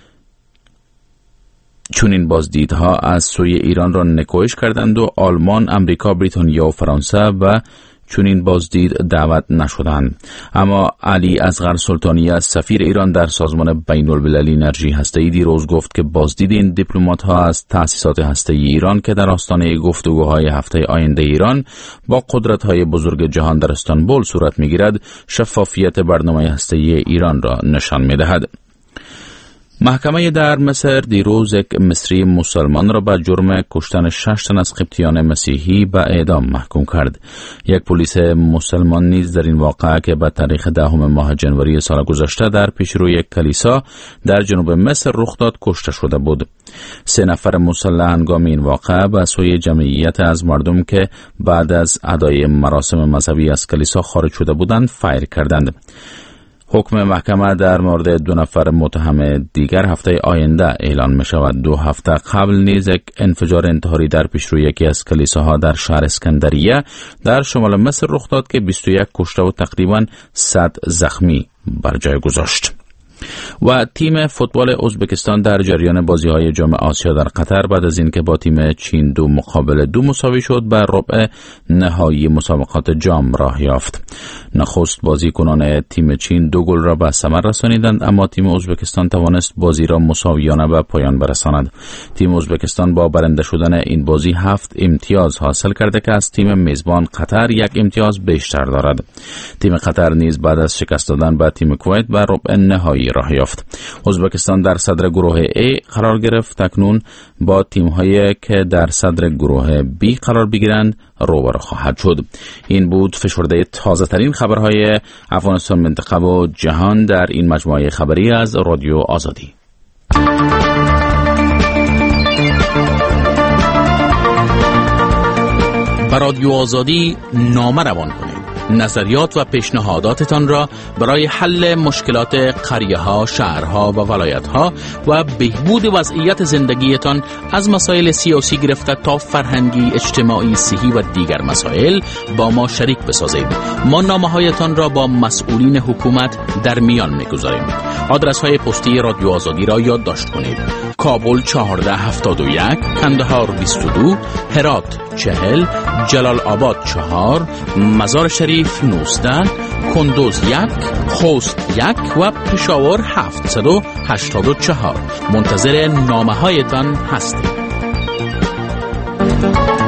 چون این بازدیدها از سوی ایران را نکوهش کردند و آلمان، امریکا، بریتانیا و فرانسه و چون این بازدید دعوت نشدند. اما علی اصغر سلطانی از سفیر ایران در سازمان بین‌المللی انرژی هسته‌ای دیروز گفت که بازدید این دیپلمات‌ها از تأسیسات هسته‌ای ایران که در آستانه گفتگوهای هفته آینده ایران با قدرت‌های بزرگ جهان در استانبول صورت می‌گیرد، شفافیت برنامه هسته‌ای ایران را نشان می‌دهد. محکمه در مصر دیروز یک مصری مسلمان را به جرم کشتن 6 تن از قبطیان مسیحی به اعدام محکوم کرد. یک پلیس مسلمان نیز در این واقعه که به تاریخ 10 ماه جنوری سال گذشته در پیشرو یک کلیسا در جنوب مصر رخ داد کشته شده بود. 3 نفر مسلح هنگام این واقعه به سوی جمعیت از مردم که بعد از ادای مراسم مذهبی از کلیسا خارج شده بودند فایر کردند. حکم محکمه در مورد 2 نفر متهم دیگر هفته آینده اعلان می شود. 2 هفته قبل نیز یک انفجار انتحاری در پیشروی یکی از کلیساها در شهر اسکندریه در شمال مصر رخ داد که 21 کشته و تقریبا 100 زخمی بر جای گذاشت. و تیم فوتبال ازبکستان در جریان بازی‌های جام آسیا در قطر بعد از اینکه با تیم چین 2-2 مساوی شد بر ربع نهایی مسابقات جام راه یافت. نخست بازیکنان تیم چین 2 گل را به ثمر رسانیدند، اما تیم ازبکستان توانست بازی را مساویانه به پایان برساند. تیم ازبکستان با برنده شدن این بازی 7 امتیاز حاصل کرده که از تیم میزبان قطر 1 امتیاز بیشتر دارد. تیم قطر نیز بعد از شکست دادن به تیم کویت بر ربع نهایی راه یافت. ازبکستان در صدر گروه A قرار گرفت، اکنون با تیم‌هایی که در صدر گروه B قرار بگیرند روبرو خواهد شد. این بود فشرده تازه‌ترین خبرهای افغانستان، منطقه و جهان در این مجموعه خبری از رادیو آزادی. با رادیو آزادی نامه روان کنید. نظریات و پیشنهاداتتان را برای حل مشکلات قریه‌ها، شهرها و ولایت‌ها و بهبود وضعیت زندگیتان از مسائل سیاسی گرفته تا فرهنگی، اجتماعی، صحی و دیگر مسائل با ما شریک بسازید. ما نامه‌هایتان را با مسئولین حکومت در میان می‌گذاریم. آدرس‌های پستی رادیو آزادی را یادداشت کنید: کابل 1471، کندهار 22، هرات 40، جلال آباد 4، مزار شریف 19، کندوز 1، خوست 1 و پشاور 784. منتظر نامه هایتان هستیم.